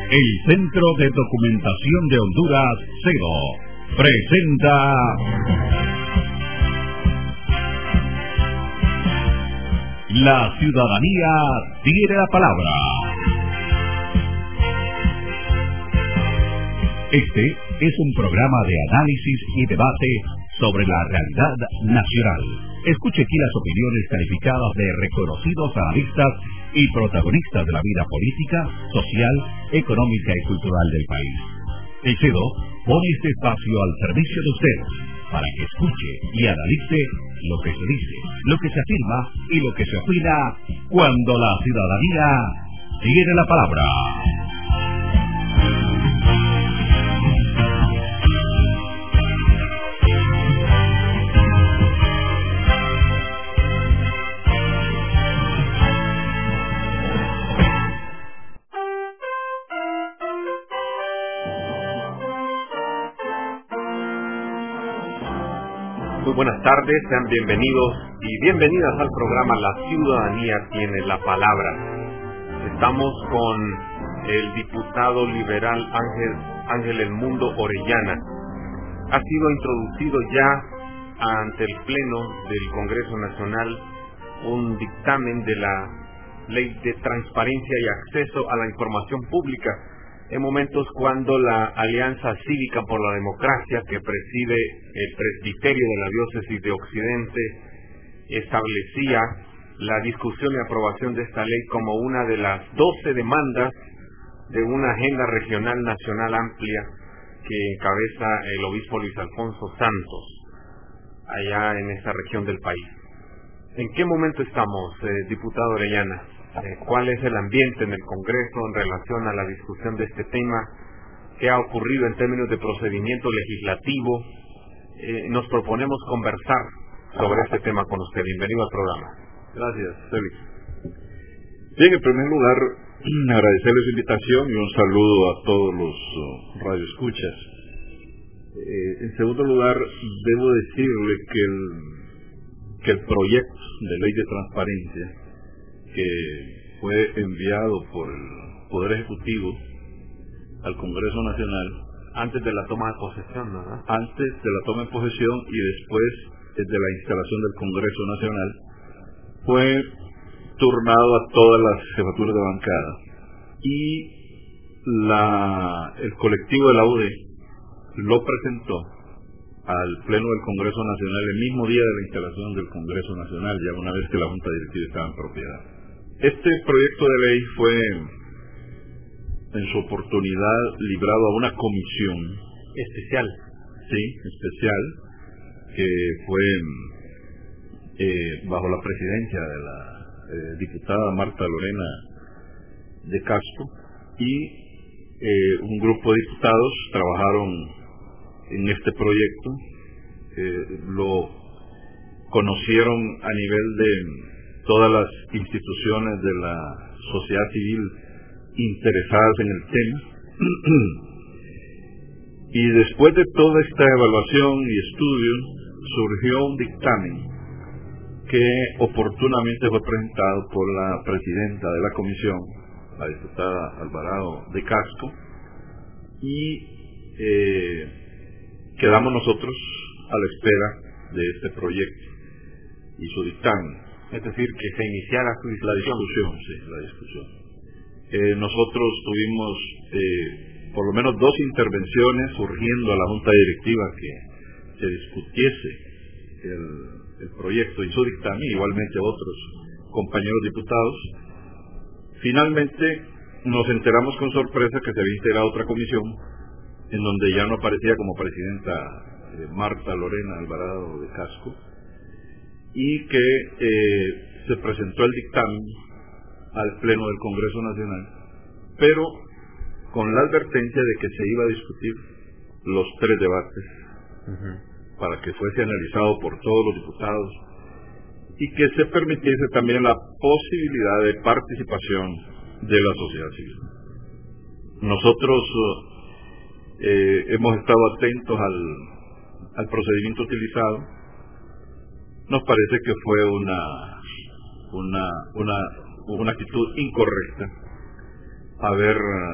El Centro de Documentación de Honduras, CEDO, presenta La Ciudadanía tiene la palabra. Este es un programa de análisis y debate sobre la realidad nacional. Escuche aquí las opiniones calificadas de reconocidos analistas y protagonistas de la vida política, social, económica y cultural del país. El CEDO pone este espacio al servicio de usted para que escuche y analice lo que se dice, lo que se afirma y lo que se opina cuando la ciudadanía tiene la palabra. Muy buenas tardes, sean bienvenidos y bienvenidas al programa La Ciudadanía tiene la palabra. Estamos con el diputado liberal Ángel El Mundo Orellana. Ha sido introducido ya ante el Pleno del Congreso Nacional un dictamen de la Ley de Transparencia y Acceso a la Información Pública, en momentos cuando la Alianza Cívica por la Democracia, que preside el presbiterio de la Diócesis de Occidente, establecía la discusión y aprobación de esta ley como una de las 12 demandas de una agenda regional nacional amplia que encabeza el obispo Luis Alfonso Santos, allá en esa región del país. ¿En qué momento estamos, diputado Orellana? ¿Cuál es el ambiente en el Congreso en relación a la discusión de este tema? ¿Qué ha ocurrido en términos de procedimiento legislativo? Nos proponemos conversar sobre este tema con usted. Bienvenido al programa. Gracias, Félix. Bien, en primer lugar, agradecerles su invitación y un saludo a todos los radioescuchas. En segundo lugar, debo decirle que el proyecto de ley de transparencia que fue enviado por el Poder Ejecutivo al Congreso Nacional antes de la toma de posesión, ¿verdad? Antes de la toma de posesión y después de la instalación del Congreso Nacional, fue turnado a todas las jefaturas de bancada y el colectivo de la UD lo presentó al Pleno del Congreso Nacional el mismo día de la instalación del Congreso Nacional, ya una vez que la Junta Directiva estaba en propiedad. Este proyecto de ley fue, en su oportunidad, librado a una comisión especial, que fue bajo la presidencia de la diputada Marta Lorena de Castro, y un grupo de diputados trabajaron en este proyecto, lo conocieron a nivel de todas las instituciones de la sociedad civil interesadas en el tema. Y después de toda esta evaluación y estudio, surgió un dictamen que oportunamente fue presentado por la presidenta de la comisión, la diputada Alvarado de Casco, y quedamos nosotros a la espera de este proyecto y su dictamen. Es decir, que se iniciara la discusión. Nosotros tuvimos por lo menos 2 intervenciones surgiendo a la Junta Directiva que se discutiese el proyecto y su dictamen, igualmente otros compañeros diputados. Finalmente nos enteramos con sorpresa que se había integrado otra comisión en donde ya no aparecía como presidenta Marta Lorena Alvarado de Casco, y que se presentó el dictamen al Pleno del Congreso Nacional, pero con la advertencia de que se iba a discutir los 3 debates para que fuese analizado por todos los diputados y que se permitiese también la posibilidad de participación de la sociedad civil. Nosotros hemos estado atentos al procedimiento utilizado. Nos parece que fue una actitud incorrecta, haber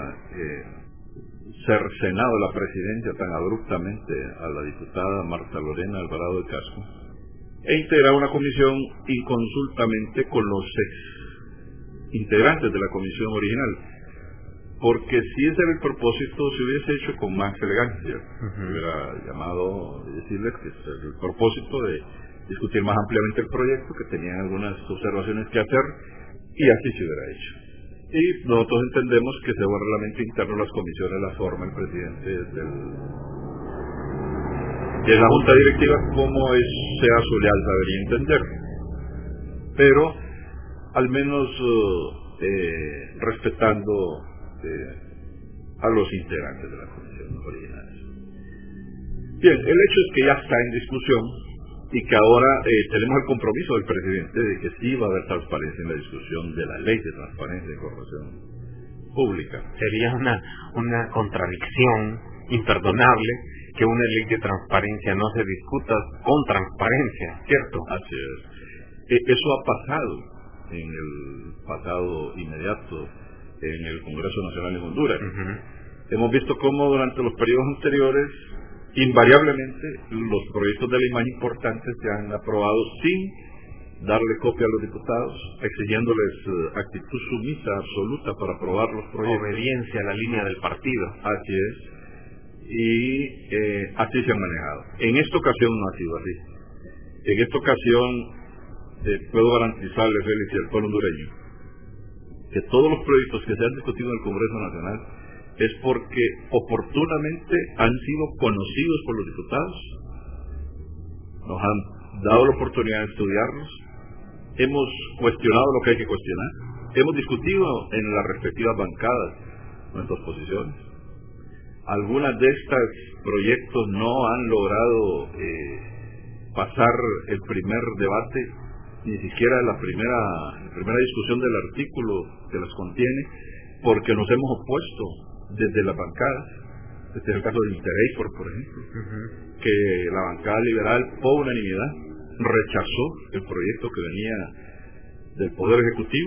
cercenado la presidencia tan abruptamente a la diputada Marta Lorena Alvarado de Casco e integrar una comisión inconsultamente con los integrantes de la comisión original, porque si ese era el propósito se hubiese hecho con más elegancia. Hubiera llamado y decirles que ese es el propósito de discutir más ampliamente el proyecto, que tenían algunas observaciones que hacer, y así se hubiera hecho. Y nosotros entendemos que según el reglamento interno de las comisiones la forma el presidente de la junta directiva como sea su leal saber y entender, pero al menos respetando a los integrantes de la comisión original. Bien, el hecho es que ya está en discusión y que ahora tenemos el compromiso del presidente de que sí va a haber transparencia en la discusión de la ley de transparencia de información pública. Sería una contradicción imperdonable que una ley de transparencia no se discuta con transparencia, ¿cierto? Así es. Eso ha pasado en el pasado inmediato en el Congreso Nacional de Honduras. Hemos visto cómo durante los periodos anteriores invariablemente los proyectos de ley más importantes se han aprobado sin darle copia a los diputados, exigiéndoles actitud sumisa absoluta para aprobar los proyectos. Obediencia a la línea del partido. Así es. Y así se han manejado. En esta ocasión no ha sido así. En esta ocasión puedo garantizarle, Félix, y al pueblo hondureño, que todos los proyectos que se han discutido en el Congreso Nacional es porque oportunamente han sido conocidos por los diputados, nos han dado la oportunidad de estudiarlos, hemos cuestionado lo que hay que cuestionar, hemos discutido en las respectivas bancadas nuestras posiciones. Algunas de estos proyectos no han logrado pasar el primer debate, ni siquiera la primera discusión del artículo que las contiene, porque nos hemos opuesto desde las bancadas. Este es el caso de Interacor, por ejemplo, que la bancada liberal, por unanimidad, rechazó el proyecto que venía del Poder Ejecutivo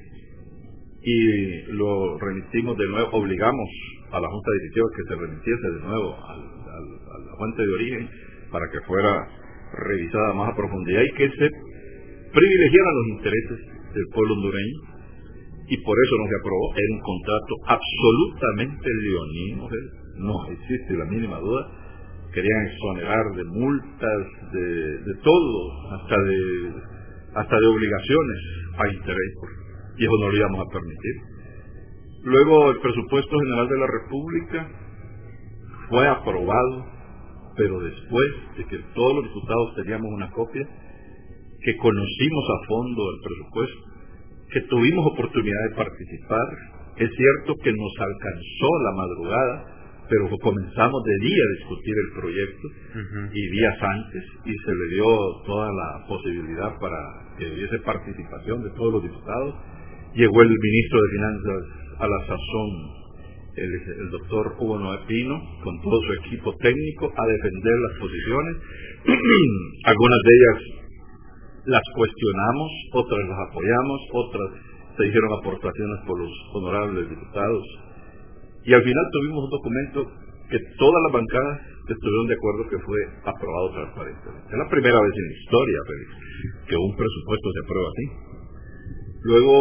y lo remitimos de nuevo, obligamos a la Junta Directiva que se remitiese de nuevo a la fuente de origen para que fuera revisada más a profundidad y que se privilegiaran los intereses del pueblo hondureño, y por eso no se aprobó. Era un contrato absolutamente leonino, no existe la mínima duda. Querían exonerar de multas, de todo, hasta de obligaciones a Interacor, y eso no lo íbamos a permitir. Luego el presupuesto general de la República fue aprobado, pero después de que todos los diputados teníamos una copia, que conocimos a fondo el presupuesto, que tuvimos oportunidad de participar. Es cierto que nos alcanzó la madrugada, pero comenzamos de día a discutir el proyecto y días antes, y se le dio toda la posibilidad para que hubiese participación de todos los diputados. Llegó el ministro de Finanzas a la sazón, el doctor Hugo Noé Pino, con todo su equipo técnico, a defender las posiciones. Algunas de ellas las cuestionamos, otras las apoyamos, otras se hicieron aportaciones por los honorables diputados, y al final tuvimos un documento que todas las bancadas estuvieron de acuerdo que fue aprobado transparentemente. Es la primera vez en la historia, Félix, que un presupuesto se aprueba así. Luego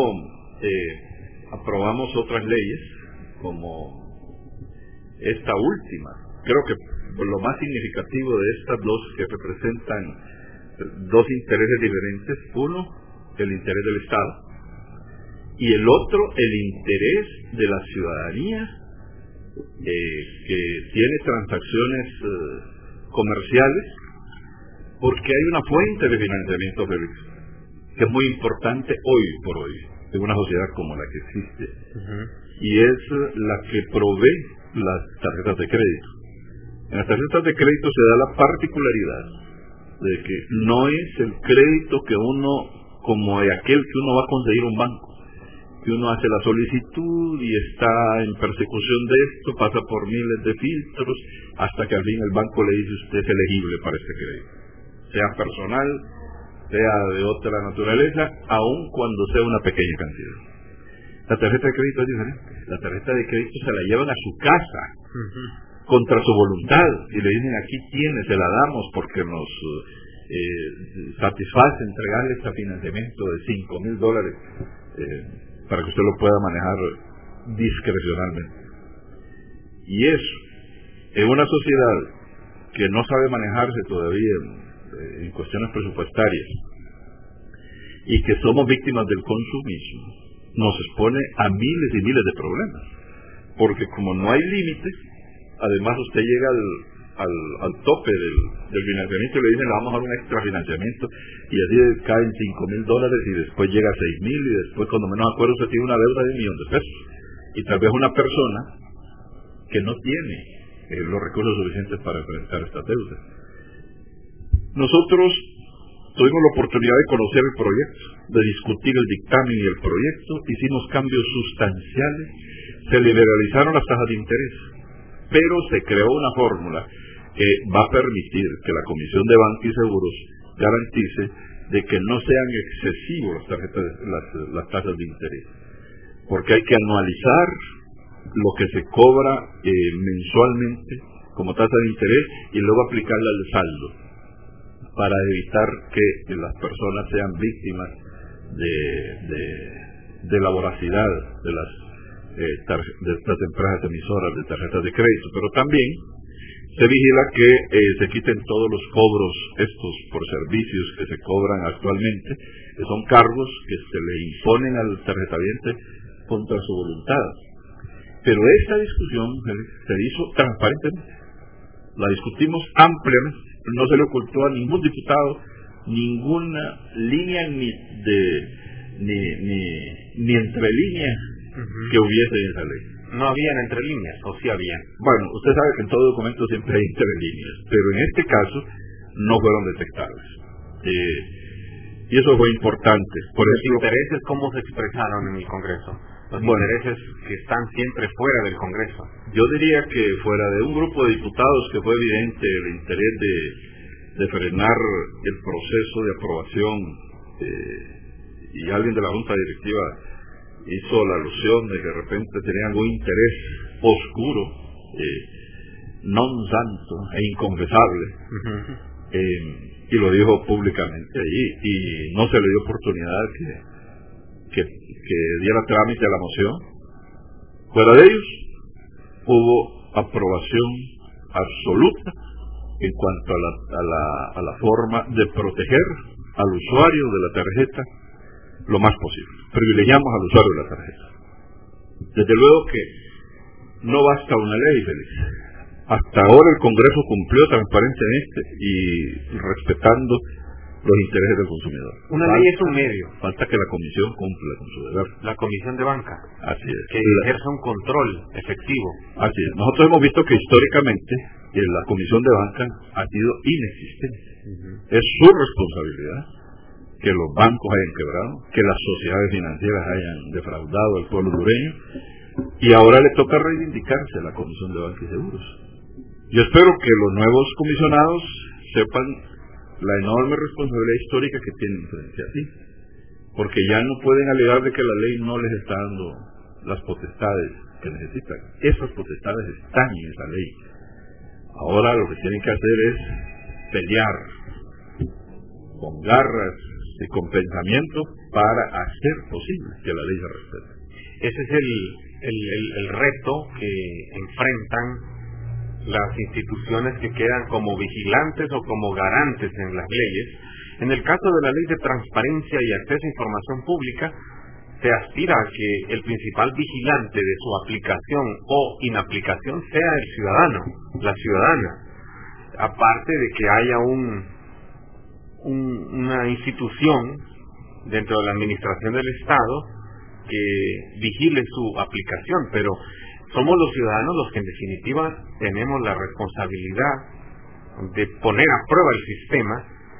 aprobamos otras leyes, como esta última. Creo que lo más significativo de estas dos, que representan dos intereses diferentes: uno, el interés del Estado, y el otro, el interés de la ciudadanía, que tiene transacciones comerciales, porque hay una fuente de financiamiento, Félix, que es muy importante hoy por hoy en una sociedad como la que existe, y es la que provee las tarjetas de crédito. En las tarjetas de crédito se da la particularidad de que no es el crédito que uno, como de aquel que uno va a conseguir un banco, que uno hace la solicitud y está en persecución de esto, pasa por miles de filtros, hasta que al fin el banco le dice: usted es elegible para este crédito, sea personal, sea de otra naturaleza, aun cuando sea una pequeña cantidad. La tarjeta de crédito es diferente. La tarjeta de crédito se la llevan a su casa contra su voluntad y le dicen aquí tiene, se la damos porque nos satisface entregarle este financiamiento de $5,000 para que usted lo pueda manejar discrecionalmente. Y eso, en una sociedad que no sabe manejarse todavía en cuestiones presupuestarias y que somos víctimas del consumismo, nos expone a miles y miles de problemas, porque como no hay límites, además usted llega al tope del financiamiento y le dicen le vamos a dar un extra financiamiento y así caen $5,000 y después llega a 6,000 y después cuando menos acuerdo usted tiene una deuda de $1,000,000 y tal vez una persona que no tiene los recursos suficientes para enfrentar esta deuda. Nosotros tuvimos la oportunidad de conocer el proyecto, de discutir el dictamen y el proyecto, hicimos cambios sustanciales, se liberalizaron las tasas de interés, pero se creó una fórmula que va a permitir que la Comisión de Banca y Seguros garantice de que no sean excesivos las tasas de interés, porque hay que anualizar lo que se cobra mensualmente como tasa de interés y luego aplicarla al saldo, para evitar que las personas sean víctimas de la voracidad de estas empresas emisoras de tarjetas de crédito. Pero también se vigila que se quiten todos los cobros estos por servicios que se cobran actualmente, que son cargos que se le imponen al tarjetaviente contra su voluntad. Pero esta discusión se hizo transparentemente, la discutimos ampliamente, no se le ocultó a ningún diputado ninguna línea ni entre líneas que hubiese en esa ley. No habían entre líneas, o sí habían. Bueno, usted sabe que en todo documento siempre hay entre líneas, pero en este caso no fueron detectables. Y eso fue importante. Por ¿Los ejemplo, intereses cómo se expresaron en el Congreso? Los intereses que están siempre fuera del Congreso. Yo diría que fuera de un grupo de diputados que fue evidente el interés de frenar el proceso de aprobación, y alguien de la Junta Directiva hizo la alusión de que de repente tenían algún interés oscuro, non santo e inconfesable, y lo dijo públicamente allí, y no se le dio oportunidad que diera trámite a la moción. Fuera de ellos hubo aprobación absoluta en cuanto a la forma de proteger al usuario de la tarjeta lo más posible. Privilegiamos al usuario de la tarjeta. Desde luego que no basta una ley, Félix. Hasta ahora el Congreso cumplió transparentemente y respetando los intereses del consumidor. Una ley es un medio. Falta que la Comisión cumpla con su deber. La Comisión de Banca. Así es. Que ejerza un control efectivo. Así es. Nosotros hemos visto que históricamente la Comisión de Banca ha sido inexistente. Es su responsabilidad que los bancos hayan quebrado, que las sociedades financieras hayan defraudado al pueblo hondureño, y ahora le toca reivindicarse a la Comisión de Banca y Seguros. Yo espero que los nuevos comisionados sepan la enorme responsabilidad histórica que tienen frente a ti, porque ya no pueden alegar de que la ley no les está dando las potestades que necesitan. Esas potestades están en esa ley. Ahora lo que tienen que hacer es pelear con garras y con pensamiento para hacer posible que la ley se respete. Ese es el reto que enfrentan las instituciones que quedan como vigilantes o como garantes en las leyes. En el caso de la Ley de Transparencia y Acceso a Información Pública, se aspira a que el principal vigilante de su aplicación o inaplicación sea el ciudadano, la ciudadana. Aparte de que haya una institución dentro de la administración del Estado que vigile su aplicación, pero somos los ciudadanos los que en definitiva tenemos la responsabilidad de poner a prueba el sistema,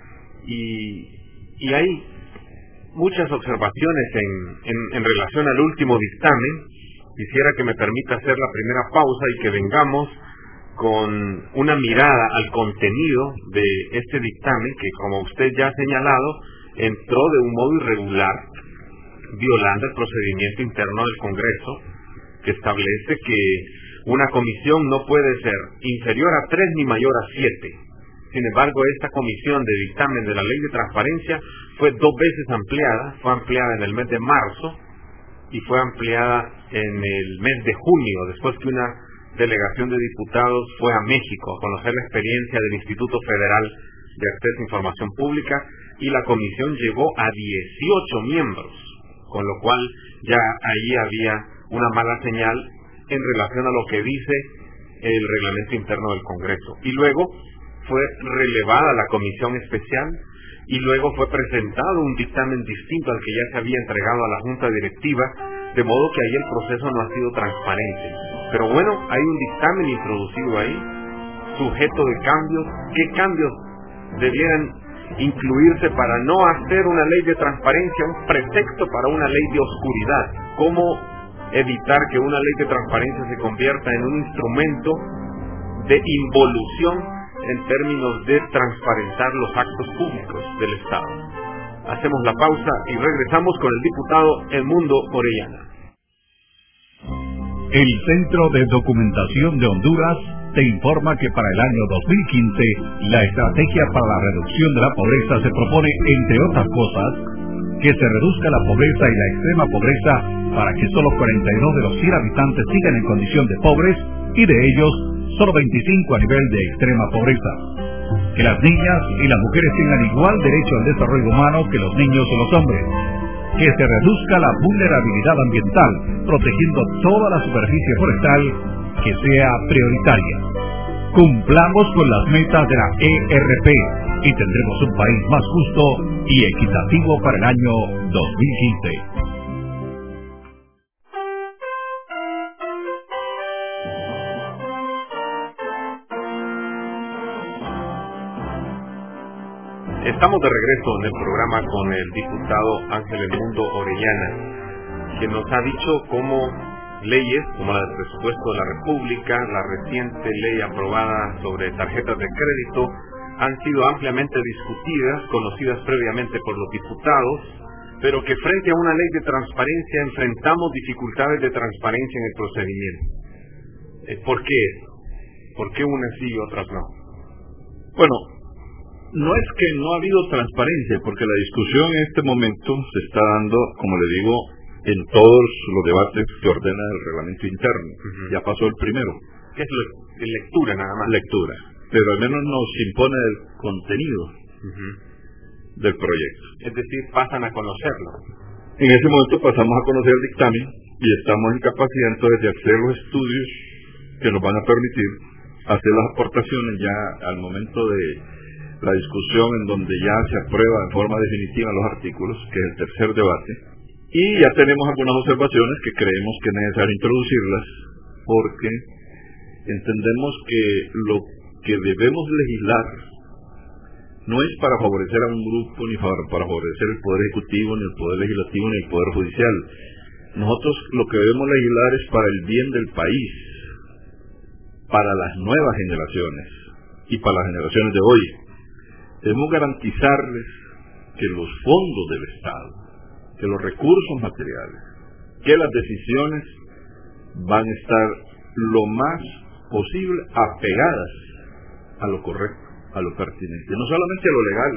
y hay muchas observaciones en relación al último dictamen. Quisiera que me permita hacer la primera pausa y que vengamos con una mirada al contenido de este dictamen que, como usted ya ha señalado, entró de un modo irregular violando el procedimiento interno del Congreso, que establece que una comisión no puede ser inferior a 3 ni mayor a 7. Sin embargo, esta comisión de dictamen de la ley de transparencia fue 2 veces ampliada. Fue ampliada en el mes de marzo y fue ampliada en el mes de junio, después que una delegación de diputados fue a México a conocer la experiencia del Instituto Federal de Acceso a Información Pública, y la comisión llegó a 18 miembros, con lo cual ya ahí había una mala señal en relación a lo que dice el reglamento interno del Congreso. Y luego fue relevada la comisión especial, y luego fue presentado un dictamen distinto al que ya se había entregado a la Junta Directiva, de modo que ahí el proceso no ha sido transparente. Pero bueno, hay un dictamen introducido ahí, sujeto de cambios. ¿Qué cambios debieran incluirse para no hacer una ley de transparencia un pretexto para una ley de oscuridad? ¿Cómo evitar que una ley de transparencia se convierta en un instrumento de involución en términos de transparentar los actos públicos del Estado? Hacemos la pausa y regresamos con el diputado Edmundo Orellana. El Centro de Documentación de Honduras te informa que para el año 2015 la estrategia para la reducción de la pobreza se propone, entre otras cosas, que se reduzca la pobreza y la extrema pobreza para que solo 42 de los 100 habitantes sigan en condición de pobres, y de ellos solo 25 a nivel de extrema pobreza. Que las niñas y las mujeres tengan igual derecho al desarrollo humano que los niños o los hombres. Que se reduzca la vulnerabilidad ambiental, protegiendo toda la superficie forestal que sea prioritaria. Cumplamos con las metas de la ERP y tendremos un país más justo y equitativo para el año 2015. Estamos de regreso en el programa con el diputado Ángel Edmundo Orellana, que nos ha dicho cómo leyes como la del presupuesto de la República, la reciente ley aprobada sobre tarjetas de crédito, han sido ampliamente discutidas, conocidas previamente por los diputados, pero que frente a una ley de transparencia enfrentamos dificultades de transparencia en el procedimiento. ¿Por qué? ¿Por qué unas sí y otras no? Bueno, no es que no ha habido transparencia, porque la discusión en este momento se está dando, como le digo, en todos los debates que ordena el reglamento interno. Ya pasó el primero. ¿Qué es lectura nada más? Lectura. Pero al menos nos impone el contenido del proyecto. Es decir, pasan a conocerlo. En ese momento pasamos a conocer el dictamen y estamos en capacidad entonces de hacer los estudios que nos van a permitir hacer las aportaciones ya al momento de la discusión, en donde ya se aprueba en forma definitiva los artículos, que es el tercer debate. Y ya tenemos algunas observaciones que creemos que es necesario introducirlas, porque entendemos que lo que debemos legislar no es para favorecer a un grupo, ni para favorecer el Poder Ejecutivo, ni el Poder Legislativo, ni el Poder Judicial. Nosotros lo que debemos legislar es para el bien del país, para las nuevas generaciones y para las generaciones de hoy. Debemos garantizarles que los fondos del Estado, que los recursos materiales, que las decisiones van a estar lo más posible apegadas a lo correcto, a lo pertinente, no solamente a lo legal.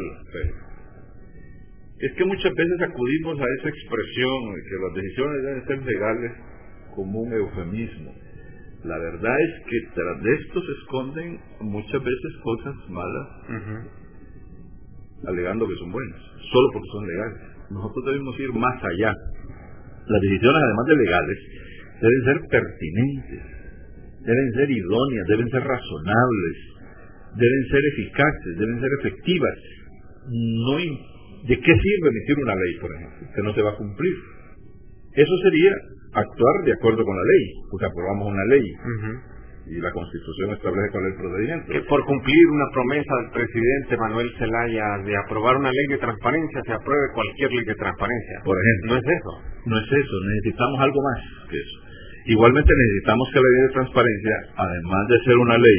Es que muchas veces acudimos a esa expresión de que las decisiones deben ser legales como un eufemismo. La verdad es que tras de esto se esconden muchas veces cosas malas, alegando que son buenas, solo porque son legales. Nosotros debemos ir más allá. Las decisiones, además de legales, deben ser pertinentes, deben ser idóneas, deben ser razonables, deben ser eficaces, deben ser efectivas. ¿De qué sirve emitir una ley, por ejemplo, que no se va a cumplir? Eso sería actuar de acuerdo con la ley, porque aprobamos una ley. Y la Constitución establece cuál es el procedimiento. Que por cumplir una promesa del presidente Manuel Zelaya de aprobar una ley de transparencia, se apruebe cualquier ley de transparencia. Por ejemplo. No es eso. No es eso, necesitamos algo más que eso. Igualmente necesitamos que la ley de transparencia, además de ser una ley,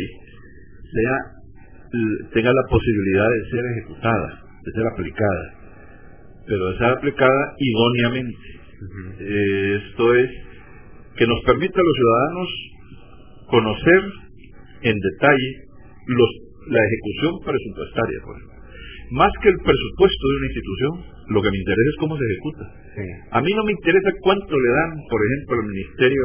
tenga la posibilidad de ser ejecutada, de ser aplicada, pero de ser aplicada idóneamente. Esto es que nos permite a los ciudadanos conocer en detalle la ejecución presupuestaria, por ejemplo. Más que el presupuesto de una institución, lo que me interesa es cómo se ejecuta. A mí no me interesa cuánto le dan, por ejemplo, al Ministerio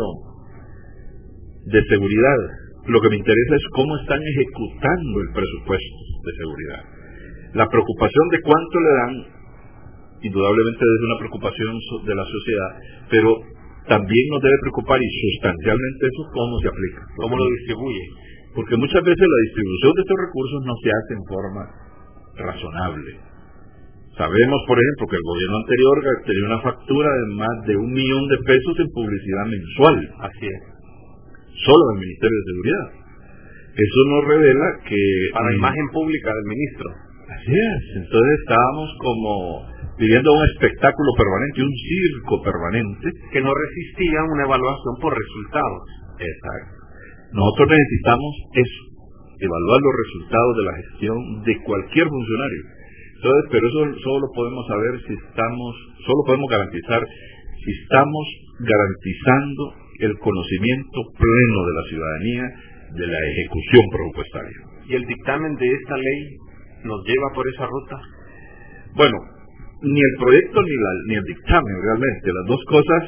de Seguridad. Lo que me interesa es cómo están ejecutando el presupuesto de seguridad. La preocupación de cuánto le dan, indudablemente es una preocupación de la sociedad, pero también nos debe preocupar, y sustancialmente eso, cómo se aplica. ¿Cómo lo distribuye? Porque muchas veces la distribución de estos recursos no se hace en forma razonable. Sabemos, por ejemplo, que el gobierno anterior tenía una factura de más de 1 millón de pesos en publicidad mensual. Así es. Solo del Ministerio de Seguridad. Eso nos revela que... Para la imagen pública del ministro. Así es. Entonces estábamos como viviendo un espectáculo permanente, un circo permanente. Que no resistía una evaluación por resultados. Exacto. Nosotros necesitamos eso, evaluar los resultados de la gestión de cualquier funcionario. Entonces, pero eso solo podemos saber solo podemos garantizar si estamos garantizando el conocimiento pleno de la ciudadanía de la ejecución presupuestaria. ¿Y el dictamen de esta ley nos lleva por esa ruta? Bueno, ni el proyecto ni el dictamen realmente, las dos cosas.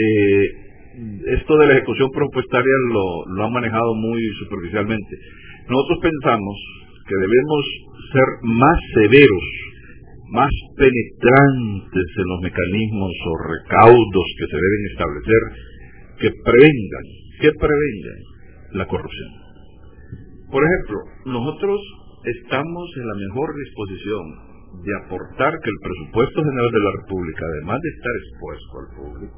Esto de la ejecución presupuestaria lo han manejado muy superficialmente. Nosotros pensamos que debemos ser más severos, más penetrantes en los mecanismos o recaudos que se deben establecer, que prevengan la corrupción. Por ejemplo, nosotros estamos en la mejor disposición de aportar que el presupuesto general de la República, además de estar expuesto al público,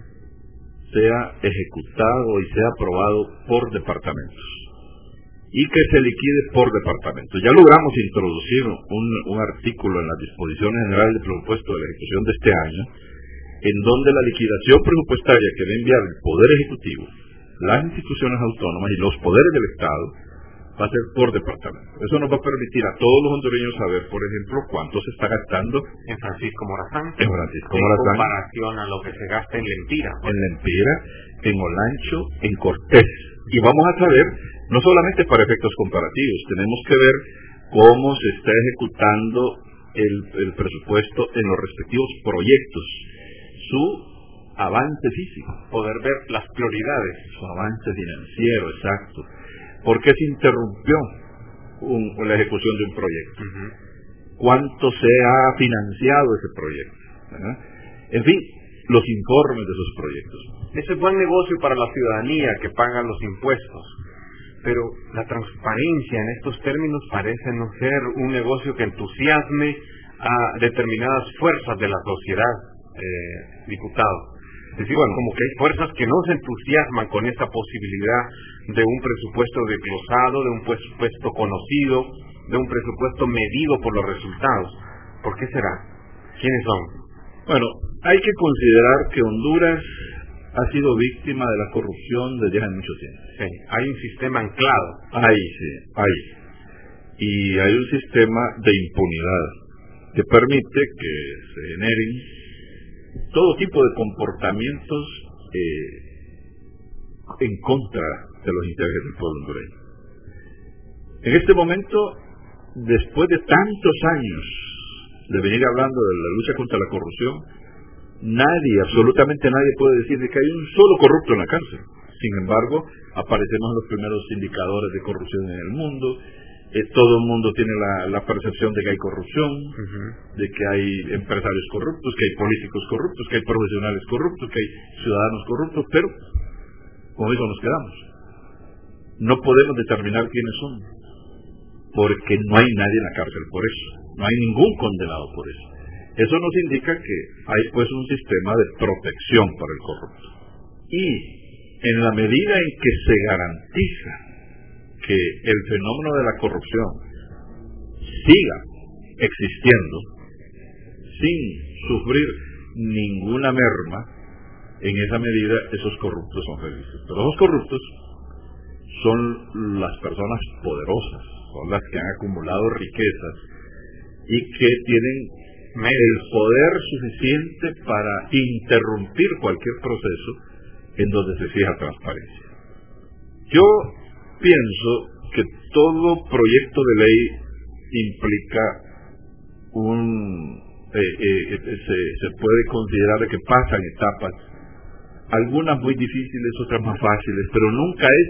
sea ejecutado y sea aprobado por departamentos y que se liquide por departamento. Ya logramos introducir un artículo en las disposiciones generales de presupuesto de la ejecución de este año, en donde la liquidación presupuestaria que va a enviar el Poder Ejecutivo, las instituciones autónomas y los poderes del Estado va a ser por departamento. Eso nos va a permitir a todos los hondureños saber, por ejemplo, cuánto se está gastando en Francisco Morazán, en comparación a lo que se gasta en Lempira, en Olancho, en Cortés. Y vamos a saber, no solamente para efectos comparativos, tenemos que ver cómo se está ejecutando el presupuesto en los respectivos proyectos, su avance físico, poder ver las prioridades, su avance financiero, exacto. ¿Por qué se interrumpió la ejecución de un proyecto? ¿Cuánto se ha financiado ese proyecto? En fin, los informes de esos proyectos. Ese es buen negocio para la ciudadanía que paga los impuestos, pero la transparencia en estos términos parece no ser un negocio que entusiasme a determinadas fuerzas de la sociedad, diputado. Es decir, como que hay fuerzas que no se entusiasman con esta posibilidad de un presupuesto desglosado, de un presupuesto conocido, de un presupuesto medido por los resultados. ¿Por qué será? ¿Quiénes son? Bueno, hay que considerar que Honduras ha sido víctima de la corrupción desde hace mucho tiempo. Sí, hay un sistema anclado. Hay. Y hay un sistema de impunidad que permite que se generen todo tipo de comportamientos en contra de los intereses del pueblo hondureño. En este momento, después de tantos años de venir hablando de la lucha contra la corrupción, absolutamente nadie puede decir de que hay un solo corrupto en la cárcel. Sin embargo, aparecemos en los primeros indicadores de corrupción en el mundo. Todo el mundo tiene la percepción de que hay corrupción, de que hay empresarios corruptos, que hay políticos corruptos, que hay profesionales corruptos, que hay ciudadanos corruptos, pero con eso nos quedamos. No podemos determinar quiénes son, porque no hay nadie en la cárcel por eso, no hay ningún condenado por eso. Eso nos indica que hay pues un sistema de protección para el corrupto. Y en la medida en que se garantiza que el fenómeno de la corrupción siga existiendo sin sufrir ninguna merma, en esa medida esos corruptos son felices. Pero los corruptos son las personas poderosas, son las que han acumulado riquezas y que tienen el poder suficiente para interrumpir cualquier proceso en donde se fija transparencia. Yo pienso que todo proyecto de ley implica se puede considerar que pasan etapas, algunas muy difíciles, otras más fáciles, pero nunca es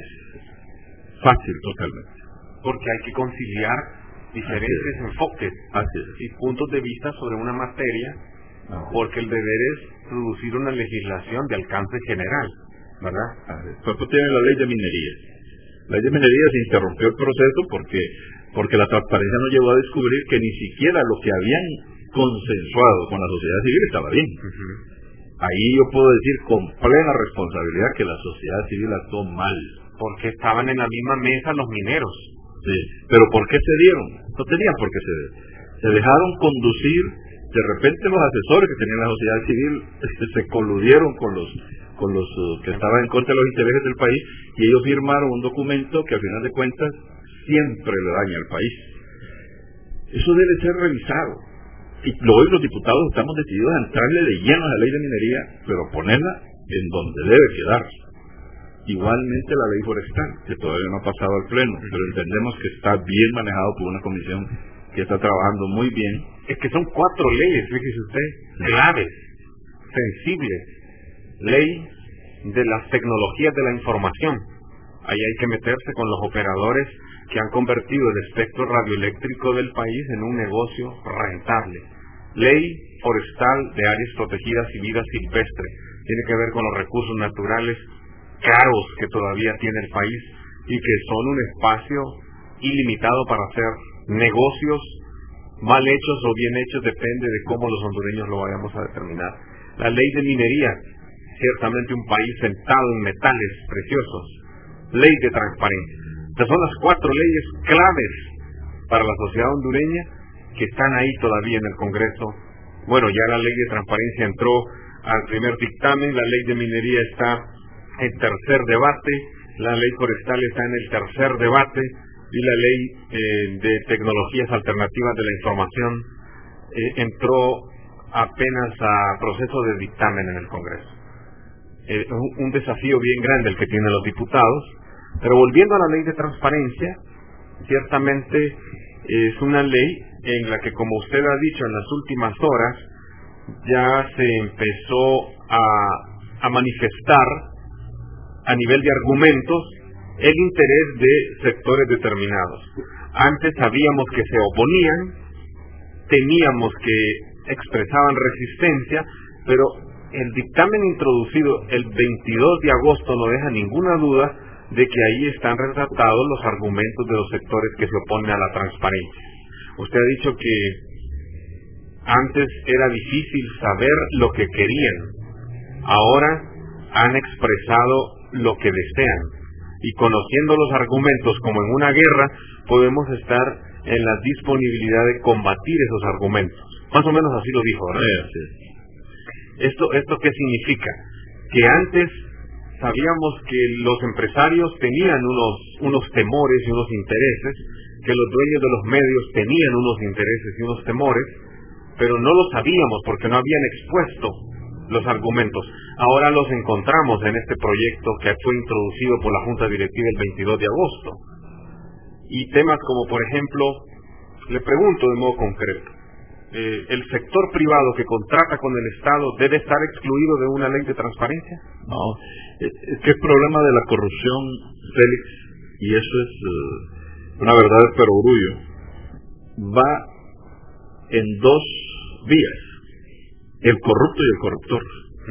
fácil totalmente. Porque hay que conciliar diferentes enfoques y puntos de vista sobre una materia, porque el deber es producir una legislación de alcance general, ¿verdad? Por ejemplo, tiene la ley de minería. La ley de minería se interrumpió el proceso porque la transparencia nos llevó a descubrir que ni siquiera lo que habían consensuado con la sociedad civil estaba bien. Ahí yo puedo decir con plena responsabilidad que la sociedad civil actuó mal. Porque estaban en la misma mesa los mineros. Sí, pero ¿por qué cedieron? No tenían por qué ceder. Se dejaron conducir, de repente los asesores que tenía la sociedad civil se coludieron con los que estaban en contra de los intereses del país, y ellos firmaron un documento que al final de cuentas siempre le daña al país. Eso debe ser revisado. Y hoy los diputados estamos decididos a entrarle de lleno a la ley de minería, pero ponerla en donde debe quedar. Igualmente la ley forestal, que todavía no ha pasado al pleno, pero entendemos que está bien manejado por una comisión que está trabajando muy bien. Es que son 4 leyes, fíjese usted, claves, sensibles. Ley de las tecnologías de la información. Ahí hay que meterse con los operadores que han convertido el espectro radioeléctrico del país en un negocio rentable. Ley forestal de áreas protegidas y vida silvestre. Tiene que ver con los recursos naturales caros que todavía tiene el país y que son un espacio ilimitado para hacer negocios mal hechos o bien hechos, depende de cómo los hondureños lo vayamos a determinar. La ley de minería, ciertamente un país sentado en metales preciosos. Ley de transparencia. Estas son las 4 leyes claves para la sociedad hondureña que están ahí todavía en el Congreso. Bueno, ya la ley de transparencia entró al primer dictamen, la ley de minería está en tercer debate, la ley forestal está en el tercer debate, y la ley de tecnologías alternativas de la información entró apenas a proceso de dictamen en el Congreso. Un desafío bien grande el que tienen los diputados. Pero volviendo a la ley de transparencia, ciertamente es una ley en la que, como usted ha dicho en las últimas horas, ya se empezó a manifestar a nivel de argumentos el interés de sectores determinados. Antes sabíamos que se oponían, teníamos que expresaban resistencia, pero el dictamen introducido el 22 de agosto no deja ninguna duda de que ahí están retratados los argumentos de los sectores que se oponen a la transparencia. Usted ha dicho que antes era difícil saber lo que querían, ahora han expresado lo que desean, y conociendo los argumentos como en una guerra, podemos estar en la disponibilidad de combatir esos argumentos. Más o menos así lo dijo, ¿verdad? Sí. ¿Esto qué significa? Que antes sabíamos que los empresarios tenían unos temores y unos intereses, que los dueños de los medios tenían unos intereses y unos temores, pero no lo sabíamos porque no habían expuesto los argumentos. Ahora los encontramos en este proyecto que fue introducido por la Junta Directiva el 22 de agosto. Y temas como, por ejemplo, le pregunto de modo concreto, ¿el sector privado que contrata con el Estado debe estar excluido de una ley de transparencia? No, es que el problema de la corrupción, Félix, y eso es una verdad de perogrullo, va en 2 vías, el corrupto y el corruptor.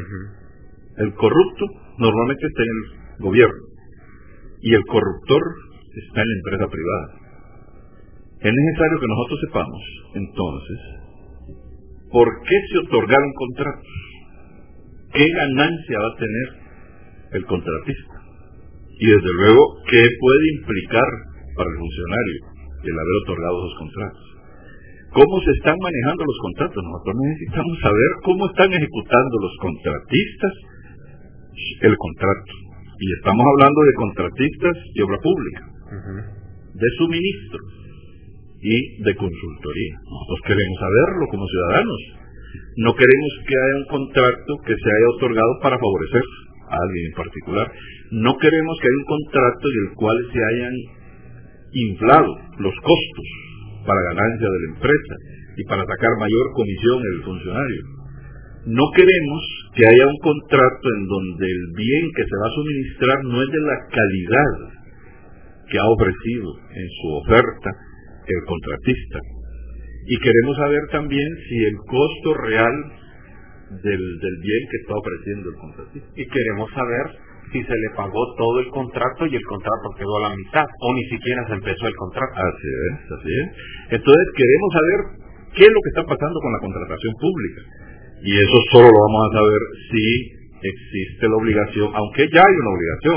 El corrupto normalmente está en el gobierno y el corruptor está en la empresa privada. Es necesario que nosotros sepamos, entonces, ¿por qué se otorgaron contratos? ¿Qué ganancia va a tener el contratista? Y desde luego, ¿qué puede implicar para el funcionario el haber otorgado esos contratos? ¿Cómo se están manejando los contratos? Nosotros necesitamos saber cómo están ejecutando los contratistas el contrato. Y estamos hablando de contratistas de obra pública, de suministros, y de consultoría. Nosotros queremos saberlo como ciudadanos. No queremos que haya un contrato que se haya otorgado para favorecer a alguien en particular. No queremos que haya un contrato en el cual se hayan inflado los costos para ganancia de la empresa y para sacar mayor comisión el funcionario. No queremos que haya un contrato en donde el bien que se va a suministrar no es de la calidad que ha ofrecido en su oferta el contratista. Y queremos saber también si el costo real del bien que está ofreciendo el contratista. Y queremos saber si se le pagó todo el contrato y el contrato quedó a la mitad, o ni siquiera se empezó el contrato. Así es. Entonces queremos saber qué es lo que está pasando con la contratación pública. Y eso solo lo vamos a saber si existe la obligación, aunque ya hay una obligación,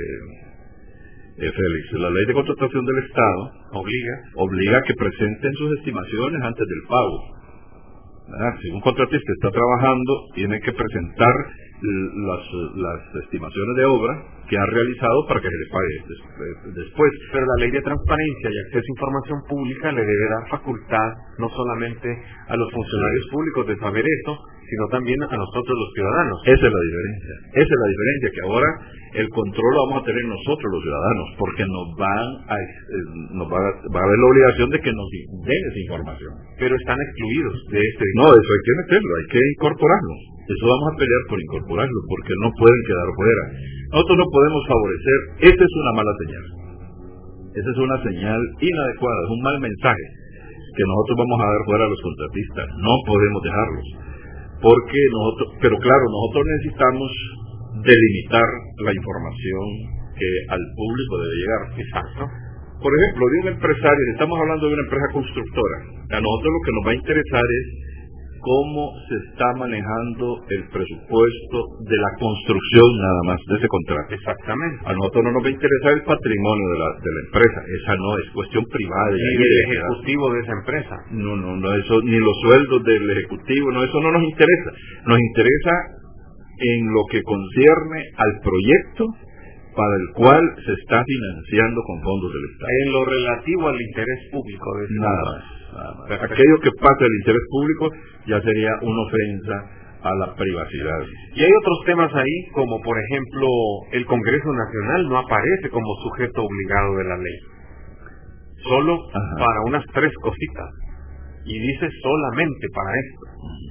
Félix. La ley de contratación del Estado obliga a que presenten sus estimaciones antes del pago. Si un contratista está trabajando, tiene que presentar las estimaciones de obra que ha realizado para que se le pague después. Pero la ley de transparencia y acceso a información pública le debe dar facultad no solamente a los funcionarios públicos de saber eso, sino también a nosotros los ciudadanos. Esa es la diferencia, que ahora el control lo vamos a tener nosotros los ciudadanos, porque va a haber la obligación de que nos den esa información. Pero están excluidos de este. No, eso hay que meterlo, hay que incorporarlo. Eso vamos a pelear por incorporarlo, porque no pueden quedar fuera. Nosotros no podemos favorecer. Esa es una mala señal. Esa es una señal inadecuada, es un mal mensaje que nosotros vamos a dar fuera a los contratistas. No podemos dejarlos. Porque pero claro, nosotros necesitamos delimitar la información que al público debe llegar. Exacto. Por ejemplo, de un empresario, estamos hablando de una empresa constructora. A nosotros lo que nos va a interesar es cómo se está manejando el presupuesto de la construcción nada más, de ese contrato. Exactamente. A nosotros no nos va a interesar el patrimonio de la empresa, esa no, es cuestión privada. Ni del ejecutivo de esa empresa. No, eso, ni los sueldos del ejecutivo, no, eso no nos interesa. Nos interesa en lo que concierne al proyecto para el cual se está financiando con fondos del Estado. En lo relativo al interés público de ese nada más. Aquello que pasa del interés público ya sería una ofensa a la privacidad. Y hay otros temas ahí, como por ejemplo, el Congreso Nacional no aparece como sujeto obligado de la ley. Solo para unas 3 cositas. Y dice solamente para esto.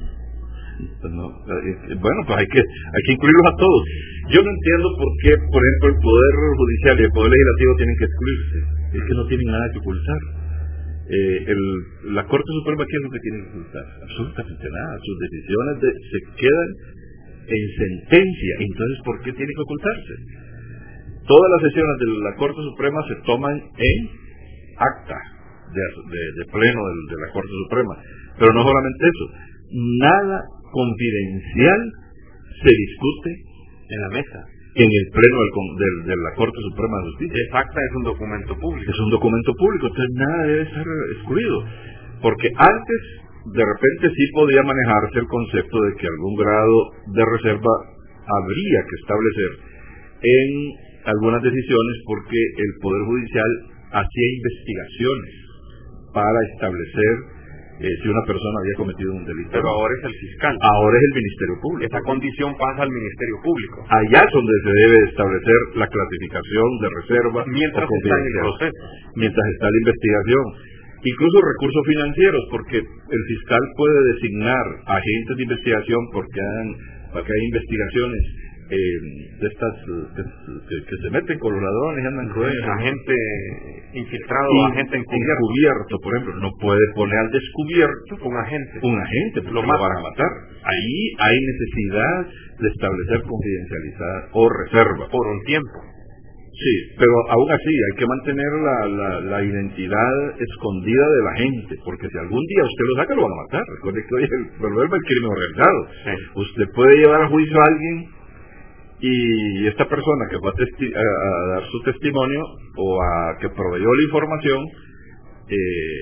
Bueno, pues hay que incluirlos a todos. Yo no entiendo por qué, por ejemplo, el Poder Judicial y el Poder Legislativo tienen que excluirse. Es que no tienen nada que ocultar. La Corte Suprema, ¿qué es lo que tiene que ocultar? Absolutamente nada. Sus decisiones se quedan en sentencia. Entonces, ¿por qué tiene que ocultarse? Todas las sesiones de la Corte Suprema se toman en acta de pleno de la Corte Suprema. Pero no solamente eso, nada confidencial se discute en la mesa, en el pleno de la Corte Suprema de Justicia. Esa acta es un documento público. Es un documento público, entonces nada debe estar excluido. Porque antes, de repente sí podía manejarse el concepto de que algún grado de reserva habría que establecer en algunas decisiones, porque el Poder Judicial hacía investigaciones para establecer si una persona había cometido un delito. Pero ahora es el fiscal. Ahora es el Ministerio Público. Esa condición pasa al Ministerio Público. Allá es donde se debe establecer la clasificación de reserva. Mientras está en el proceso. Mientras está la investigación. Incluso recursos financieros, porque el fiscal puede designar agentes de investigación para que haya investigaciones de estas que se meten con los ladrones y andan con ellos. Agente infiltrado, agente encubierto, por ejemplo, no puede poner al descubierto un agente, porque lo van a matar. Ahí hay necesidad de establecer confidencialidad o reserva por un tiempo. Sí, pero aún así hay que mantener la identidad escondida de la gente, porque si algún día usted lo saca, lo van a matar. Recuerde que hoy el crimen organizado. Sí. Usted puede llevar a juicio a alguien y esta persona que va a dar su testimonio o a que proveyó la información,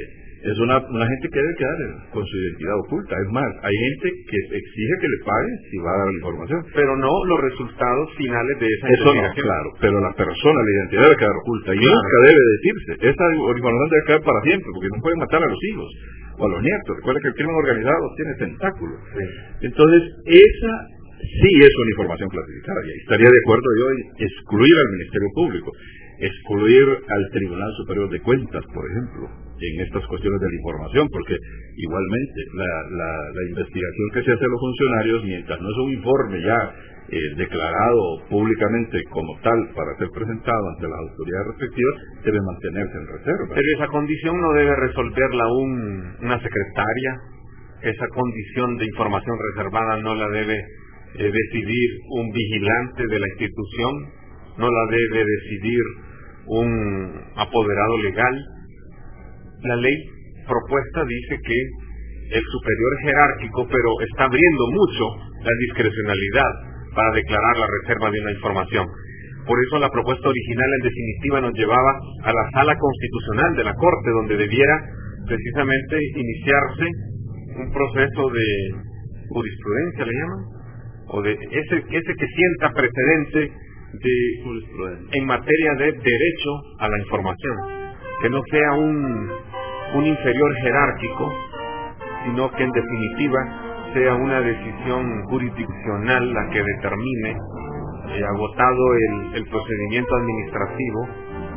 Es una gente que debe quedar con su identidad oculta. Es más, hay gente que exige que le pague si va a dar la información. Pero no los resultados finales de esa Eso no, investigación. claro, pero la persona, la identidad debe quedar oculta y Claro. nunca debe decirse. Esa información debe quedar para siempre, porque no pueden matar a los hijos o a los nietos. Recuerda que el crimen organizado tiene tentáculos. Sí. Entonces, esa sí es una información clasificada. Y ahí estaría de acuerdo yo en excluir al Ministerio Público, excluir al Tribunal Superior de Cuentas, por ejemplo, en estas cuestiones de la información, porque igualmente la investigación que se hace a los funcionarios, mientras no es un informe ya declarado públicamente como tal para ser presentado ante las autoridades respectivas, debe mantenerse en reserva. Pero esa condición no debe resolverla una secretaria. Esa condición de información reservada no la debe decidir un vigilante de la institución, no la debe decidir un apoderado legal. La ley propuesta dice que el superior jerárquico, pero está abriendo mucho la discrecionalidad para declarar la reserva de una información. Por eso la propuesta original en definitiva nos llevaba a la sala constitucional de la Corte, donde debiera precisamente iniciarse un proceso de jurisprudencia, ¿le llaman? O de ese que sienta precedente en materia de derecho a la información, que no sea un inferior jerárquico, sino que en definitiva sea una decisión jurisdiccional la que determine, agotado el procedimiento administrativo,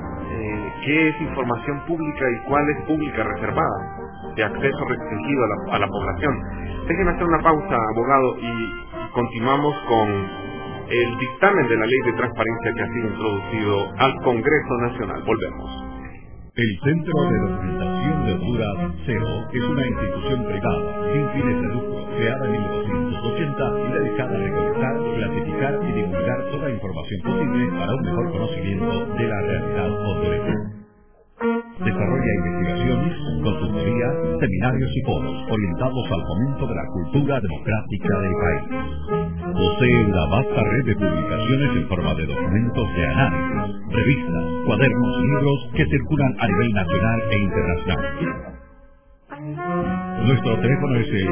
qué es información pública y cuál es pública reservada, de acceso restringido a la población. Déjenme hacer una pausa, abogado, y continuamos con el dictamen de la Ley de Transparencia que ha sido introducido al Congreso Nacional. Volvemos. El Centro de Documentación de Honduras, CEDO, es una institución privada sin fines de lucro, creada en 1980 y dedicada a recolectar, clasificar y divulgar toda información posible para un mejor conocimiento de la realidad hondureña. Desarrolla investigaciones, consultoría, seminarios y foros orientados al fomento de la cultura democrática del país. Posee una vasta red de publicaciones en forma de documentos de análisis, revistas, cuadernos y libros que circulan a nivel nacional e internacional. Nuestro teléfono es el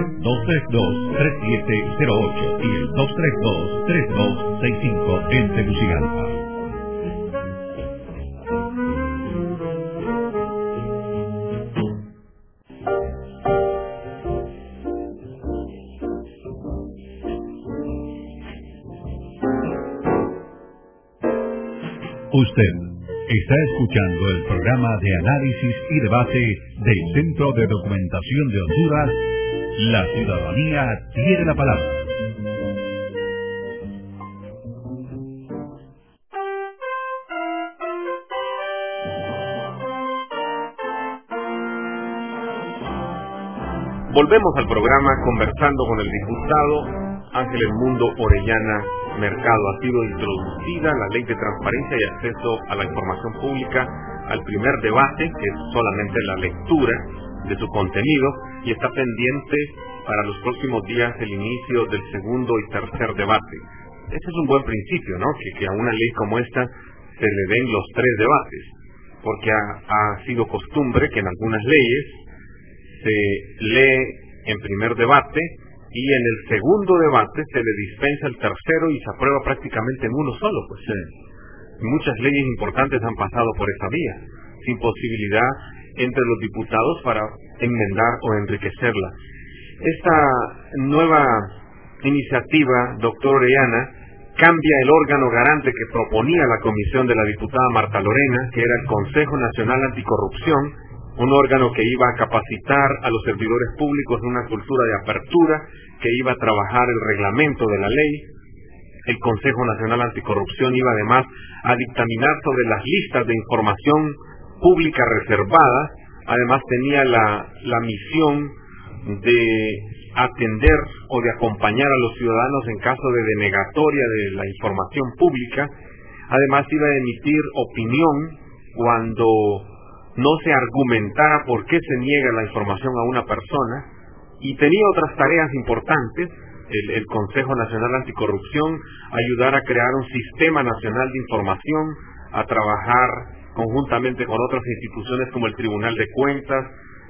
232-3708 y el 232-3265 en Tegucigalpa. Usted está escuchando el programa de análisis y debate del Centro de Documentación de Honduras. La ciudadanía tiene la palabra. Volvemos al programa conversando con el diputado Ángel Edmundo Orellana Mercado. Ha sido introducida la Ley de Transparencia y Acceso a la Información Pública al primer debate, que es solamente la lectura de su contenido, y está pendiente para los próximos días el inicio del segundo y tercer debate. Ese es un buen principio, ¿no? Que a una ley como esta se le den los 3 debates, porque ha sido costumbre que en algunas leyes se lee en primer debate y en el segundo debate se le dispensa el tercero y se aprueba prácticamente en uno solo. Pues muchas leyes importantes han pasado por esa vía, sin posibilidad entre los diputados para enmendar o enriquecerla. Esta nueva iniciativa, doctor Orellana, cambia el órgano garante que proponía la comisión de la diputada Marta Lorena, que era el Consejo Nacional Anticorrupción, un órgano que iba a capacitar a los servidores públicos en una cultura de apertura, que iba a trabajar el reglamento de la ley. El Consejo Nacional Anticorrupción iba además a dictaminar sobre las listas de información pública reservada. Además tenía la misión de atender o de acompañar a los ciudadanos en caso de denegatoria de la información pública. Además iba a emitir opinión cuando no se argumentara por qué se niega la información a una persona, y tenía otras tareas importantes. El Consejo Nacional Anticorrupción, ayudar a crear un sistema nacional de información, a trabajar conjuntamente con otras instituciones como el Tribunal de Cuentas,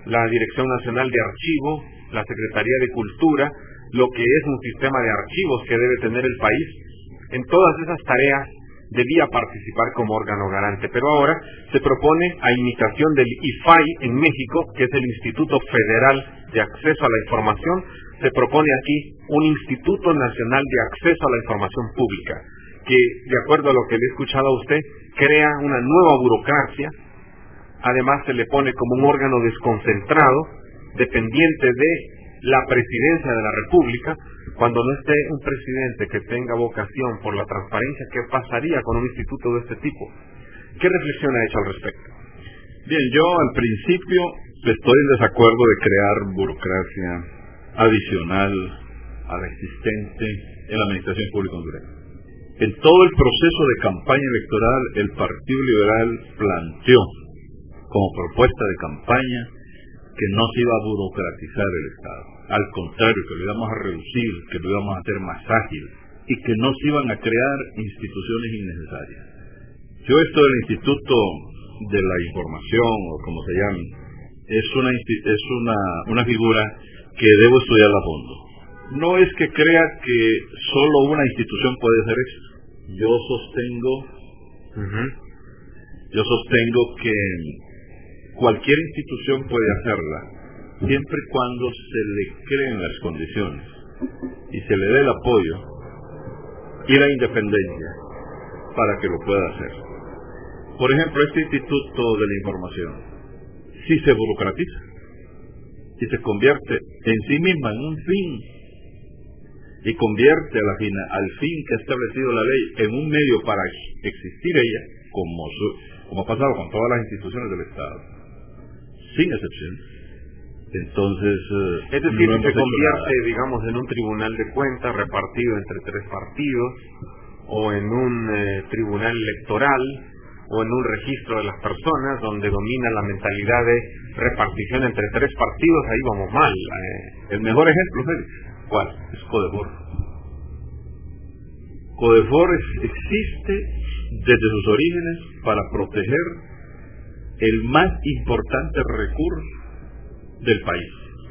la Dirección Nacional de Archivo, la Secretaría de Cultura, lo que es un sistema de archivos que debe tener el país. En todas esas tareas debía participar como órgano garante, pero ahora se propone, a imitación del IFAI en México, que es el Instituto Federal de Acceso a la Información, se propone aquí un Instituto Nacional de Acceso a la Información Pública, que, de acuerdo a lo que le he escuchado a usted, crea una nueva burocracia. Además se le pone como un órgano desconcentrado, dependiente de la presidencia de la República. Cuando no esté un presidente que tenga vocación por la transparencia, ¿qué pasaría con un instituto de este tipo? ¿Qué reflexión ha hecho al respecto? Bien, yo al principio estoy en desacuerdo de crear burocracia adicional a la existente en la Administración Pública hondureña. En todo el proceso de campaña electoral, el Partido Liberal planteó como propuesta de campaña que no se iba a burocratizar el Estado. Al contrario, que lo íbamos a reducir, que lo íbamos a hacer más ágil y que no se iban a crear instituciones innecesarias. Yo esto del Instituto de la Información, o como se llame, es una figura que debo estudiar a fondo. No es que crea que solo una institución puede hacer eso. Yo sostengo que cualquier institución puede hacerla, siempre y cuando se le creen las condiciones y se le dé el apoyo y la independencia para que lo pueda hacer. Por ejemplo, este Instituto de la Información, si se burocratiza y se convierte en sí misma en un fin y convierte al fin que ha establecido la ley en un medio para existir ella, como ha pasado con todas las instituciones del Estado, sin excepción. Entonces, es decir, se convierte, digamos, en un tribunal de cuentas repartido entre 3 partidos, o en un tribunal electoral, o en un registro de las personas, donde domina la mentalidad de repartición entre 3 partidos. Ahí vamos mal. El mejor ejemplo, Félix, ¿cuál? Es Codefor. Codefor existe desde sus orígenes para proteger el más importante recurso del país.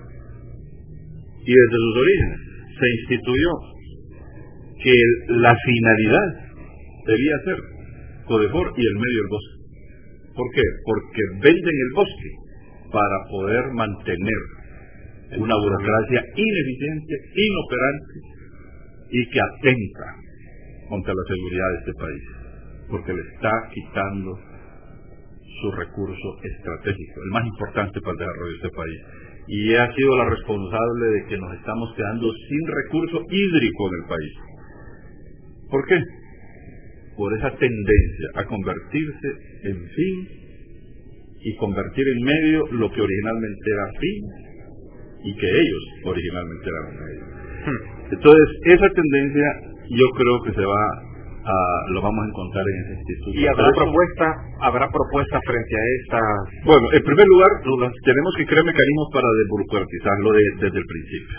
Y desde sus orígenes se instituyó que la finalidad debía ser Codefor y el medio del bosque. ¿Por qué? Porque venden el bosque para poder mantener una burocracia ineficiente, inoperante y que atenta contra la seguridad de este país, porque le está quitando su recurso estratégico, el más importante para el desarrollo de este país, y ha sido la responsable de que nos estamos quedando sin recurso hídrico en el país. ¿Por qué? Por esa tendencia a convertirse en fin y convertir en medio lo que originalmente era fin y que ellos originalmente eran un medio. Entonces, esa tendencia yo creo que lo vamos a encontrar en ese instituto. ¿Y habrá propuesta frente a esta? Bueno, en primer lugar, tenemos que crear mecanismos para desburocratizarlo desde el principio.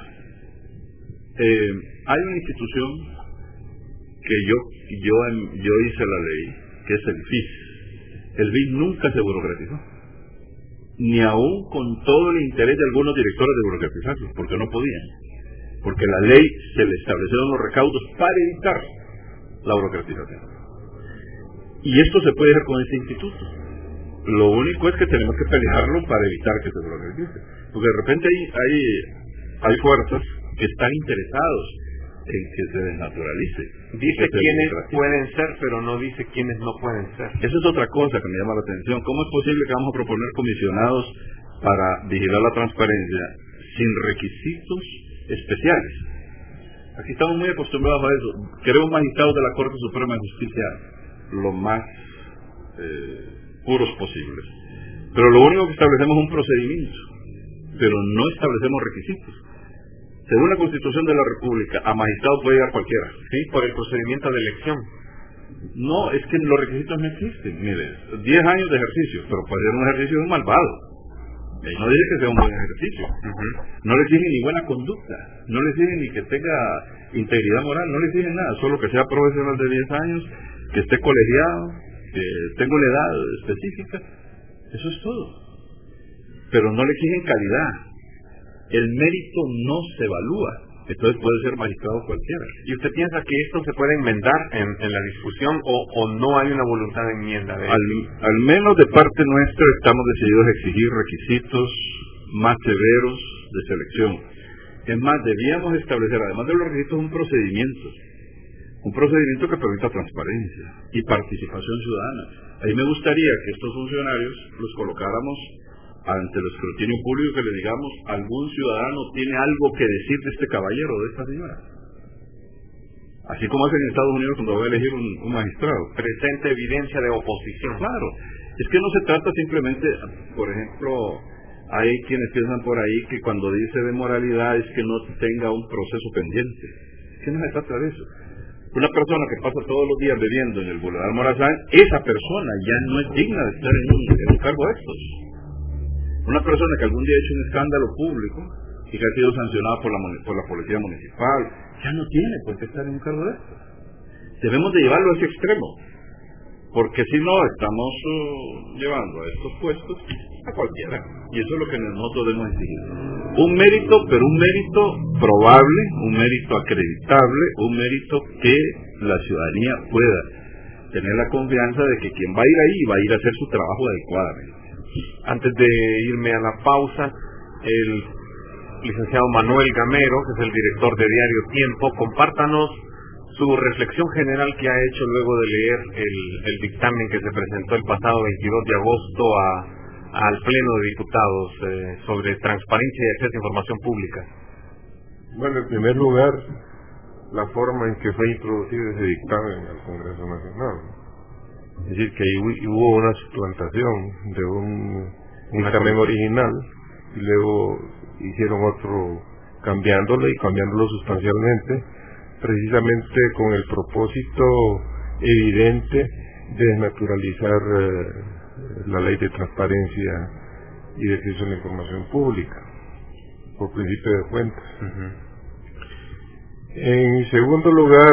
Hay una institución que yo hice la ley, que es el FIS. El FIS nunca se burocratizó, ni aún con todo el interés de algunos directores de burocratizarlo, porque no podían, porque la ley se le establecieron los recaudos para evitar la burocratización. Y esto se puede hacer con este instituto. Lo único es que tenemos que pelearlo para evitar que se burocratice, porque de repente hay fuerzas que están interesados en que se desnaturalice. Dice quiénes pueden ser, pero no dice quiénes no pueden ser. Esa es otra cosa que me llama la atención. ¿Cómo es posible que vamos a proponer comisionados para vigilar la transparencia sin requisitos especiales? Aquí estamos muy acostumbrados a eso. Queremos magistrados de la Corte Suprema de Justicia lo más puros posibles. Pero lo único que establecemos es un procedimiento, pero no establecemos requisitos. Según la Constitución de la República, a magistrado puede llegar cualquiera. Sí, por el procedimiento de elección. No, es que los requisitos no existen. Mire, 10 años de ejercicio, pero puede ser un ejercicio de un malvado. Y no dice que sea un buen ejercicio. No le exigen ni buena conducta, no le exigen ni que tenga integridad moral, no le exigen nada, solo que sea profesional de 10 años, que esté colegiado, que tenga una edad específica. Eso es todo. pero no le exigen calidad. El mérito no se evalúa, entonces puede ser magistrado cualquiera. ¿Y usted piensa que esto se puede enmendar en la discusión o no hay una voluntad de enmienda? Al menos de parte nuestra estamos decididos a exigir requisitos más severos de selección. Es más, debíamos establecer, además de los requisitos, un procedimiento que permita transparencia y participación ciudadana. Ahí me gustaría que estos funcionarios los colocáramos ante el escrutinio público, que le digamos, algún ciudadano tiene algo que decir de este caballero o de esta señora. Así como hacen en Estados Unidos cuando va a elegir un magistrado. Presente evidencia de oposición. Claro, es que no se trata simplemente, por ejemplo, hay quienes piensan por ahí que cuando dice de moralidad es que no tenga un proceso pendiente. Es que no se trata de eso. Una persona que pasa todos los días bebiendo en el Boulevard Morazán, esa persona ya no es digna de estar en un cargo de estos. Una persona que algún día ha hecho un escándalo público y que ha sido sancionada por la policía municipal, ya no tiene por qué estar en un cargo de estos. Debemos de llevarlo a ese extremo, porque si no, estamos llevando a estos puestos a cualquiera, y eso es lo que nosotros debemos exigir. Un mérito, pero un mérito probable, un mérito acreditable, un mérito que la ciudadanía pueda tener la confianza de que quien va a ir ahí va a ir a hacer su trabajo adecuadamente. Antes de irme a la pausa, el licenciado Manuel Gamero, que es el director de Diario Tiempo, compártanos su reflexión general que ha hecho luego de leer el dictamen que se presentó el pasado 22 de agosto al Pleno de Diputados sobre transparencia y acceso a información pública. Bueno, en primer lugar, la forma en que fue introducido ese dictamen al Congreso Nacional. Es decir, que hubo una suplantación de un dictamen original y luego hicieron otro cambiándolo sustancialmente, precisamente con el propósito evidente de desnaturalizar la ley de transparencia y de acceso a la información pública, por principio de cuentas. En segundo lugar,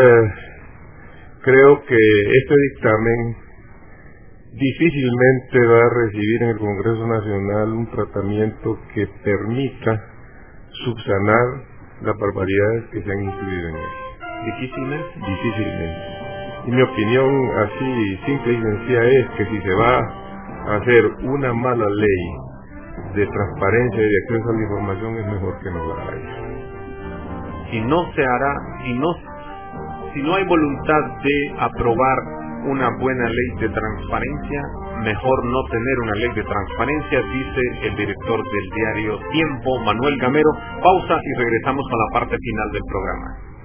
creo que este dictamen difícilmente va a recibir en el Congreso Nacional un tratamiento que permita subsanar las barbaridades que se han incluido en él. Difícilmente. Y mi opinión así simple y sencilla es que si se va a hacer una mala ley de transparencia y de acceso a la información, es mejor que no la haya. Si no se hará, si no hay voluntad de aprobar una buena ley de transparencia, mejor no tener una ley de transparencia, dice el director del diario Tiempo, Manuel Gamero. Pausa y regresamos con la parte final del programa.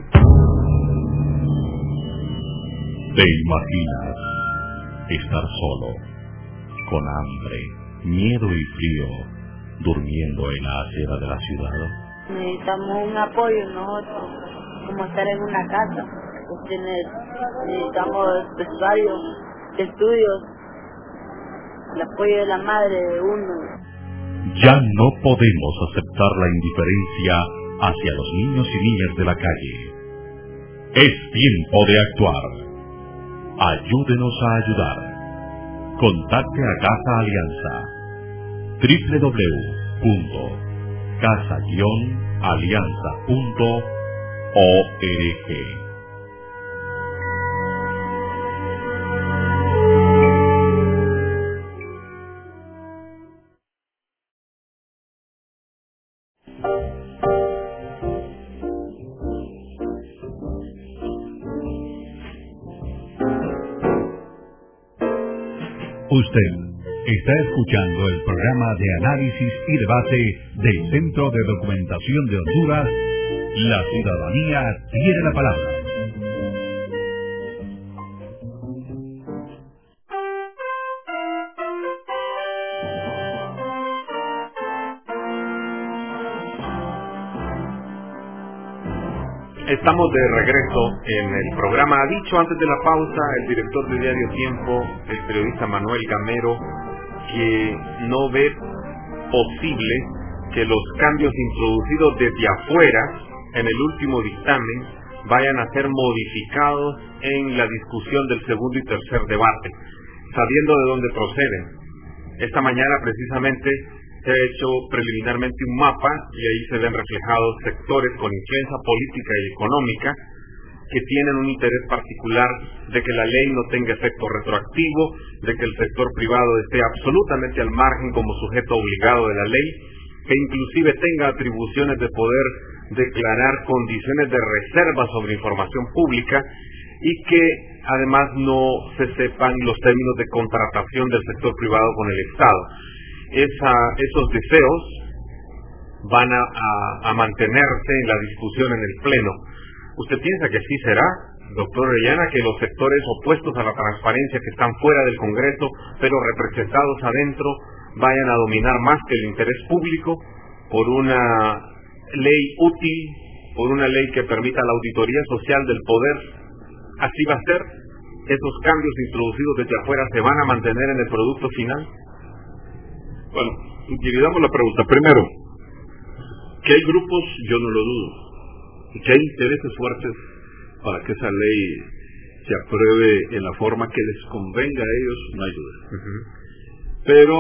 ¿Te imaginas estar solo, con hambre, miedo y frío, durmiendo en la acera de la ciudad? Necesitamos un apoyo nosotros, como estar en una casa. Necesitamos vestuario, estudios, el apoyo de la madre de uno. Ya no podemos aceptar la indiferencia hacia los niños y niñas de la calle. Es tiempo de actuar. Ayúdenos a ayudar. Contacte a Casa Alianza. www.casa-alianza.org. Usted está escuchando el programa de análisis y debate del Centro de Documentación de Honduras. La ciudadanía tiene la palabra. Estamos de regreso en el programa. Ha dicho antes de la pausa el director de Diario Tiempo, el periodista Manuel Gamero, que no ve posible que los cambios introducidos desde afuera en el último dictamen vayan a ser modificados en la discusión del segundo y tercer debate, sabiendo de dónde proceden. Esta mañana precisamente se ha hecho preliminarmente un mapa y ahí se ven reflejados sectores con influencia política y económica que tienen un interés particular de que la ley no tenga efecto retroactivo, de que el sector privado esté absolutamente al margen como sujeto obligado de la ley, que inclusive tenga atribuciones de poder declarar condiciones de reserva sobre información pública y que además no se sepan los términos de contratación del sector privado con el Estado. Esos deseos van a mantenerse en la discusión en el Pleno. ¿Usted piensa que sí será, doctor Orellana, que los sectores opuestos a la transparencia que están fuera del Congreso, pero representados adentro, vayan a dominar más que el interés público por una ley útil, por una ley que permita la auditoría social del poder? ¿Así va a ser? ¿Esos cambios introducidos desde afuera se van a mantener en el producto final? Bueno, dividamos la pregunta. Primero, que hay grupos, yo no lo dudo, y que hay intereses fuertes para que esa ley se apruebe en la forma que les convenga a ellos, no hay duda. Pero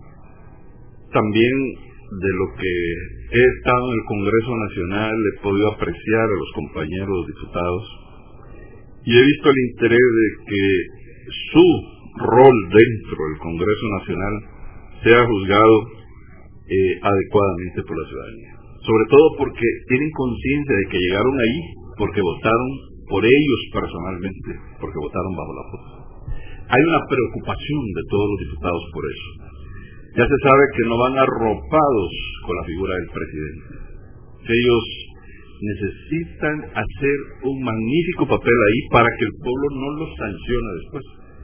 también de lo que he estado en el Congreso Nacional he podido apreciar a los compañeros diputados y he visto el interés de que su rol dentro del Congreso Nacional sea juzgado adecuadamente por la ciudadanía. Sobre todo porque tienen conciencia de que llegaron ahí porque votaron por ellos personalmente, porque votaron bajo la foto. Hay una preocupación de todos los diputados por eso. Ya se sabe que no van arropados con la figura del presidente. Ellos necesitan hacer un magnífico papel ahí para que el pueblo no los sancione después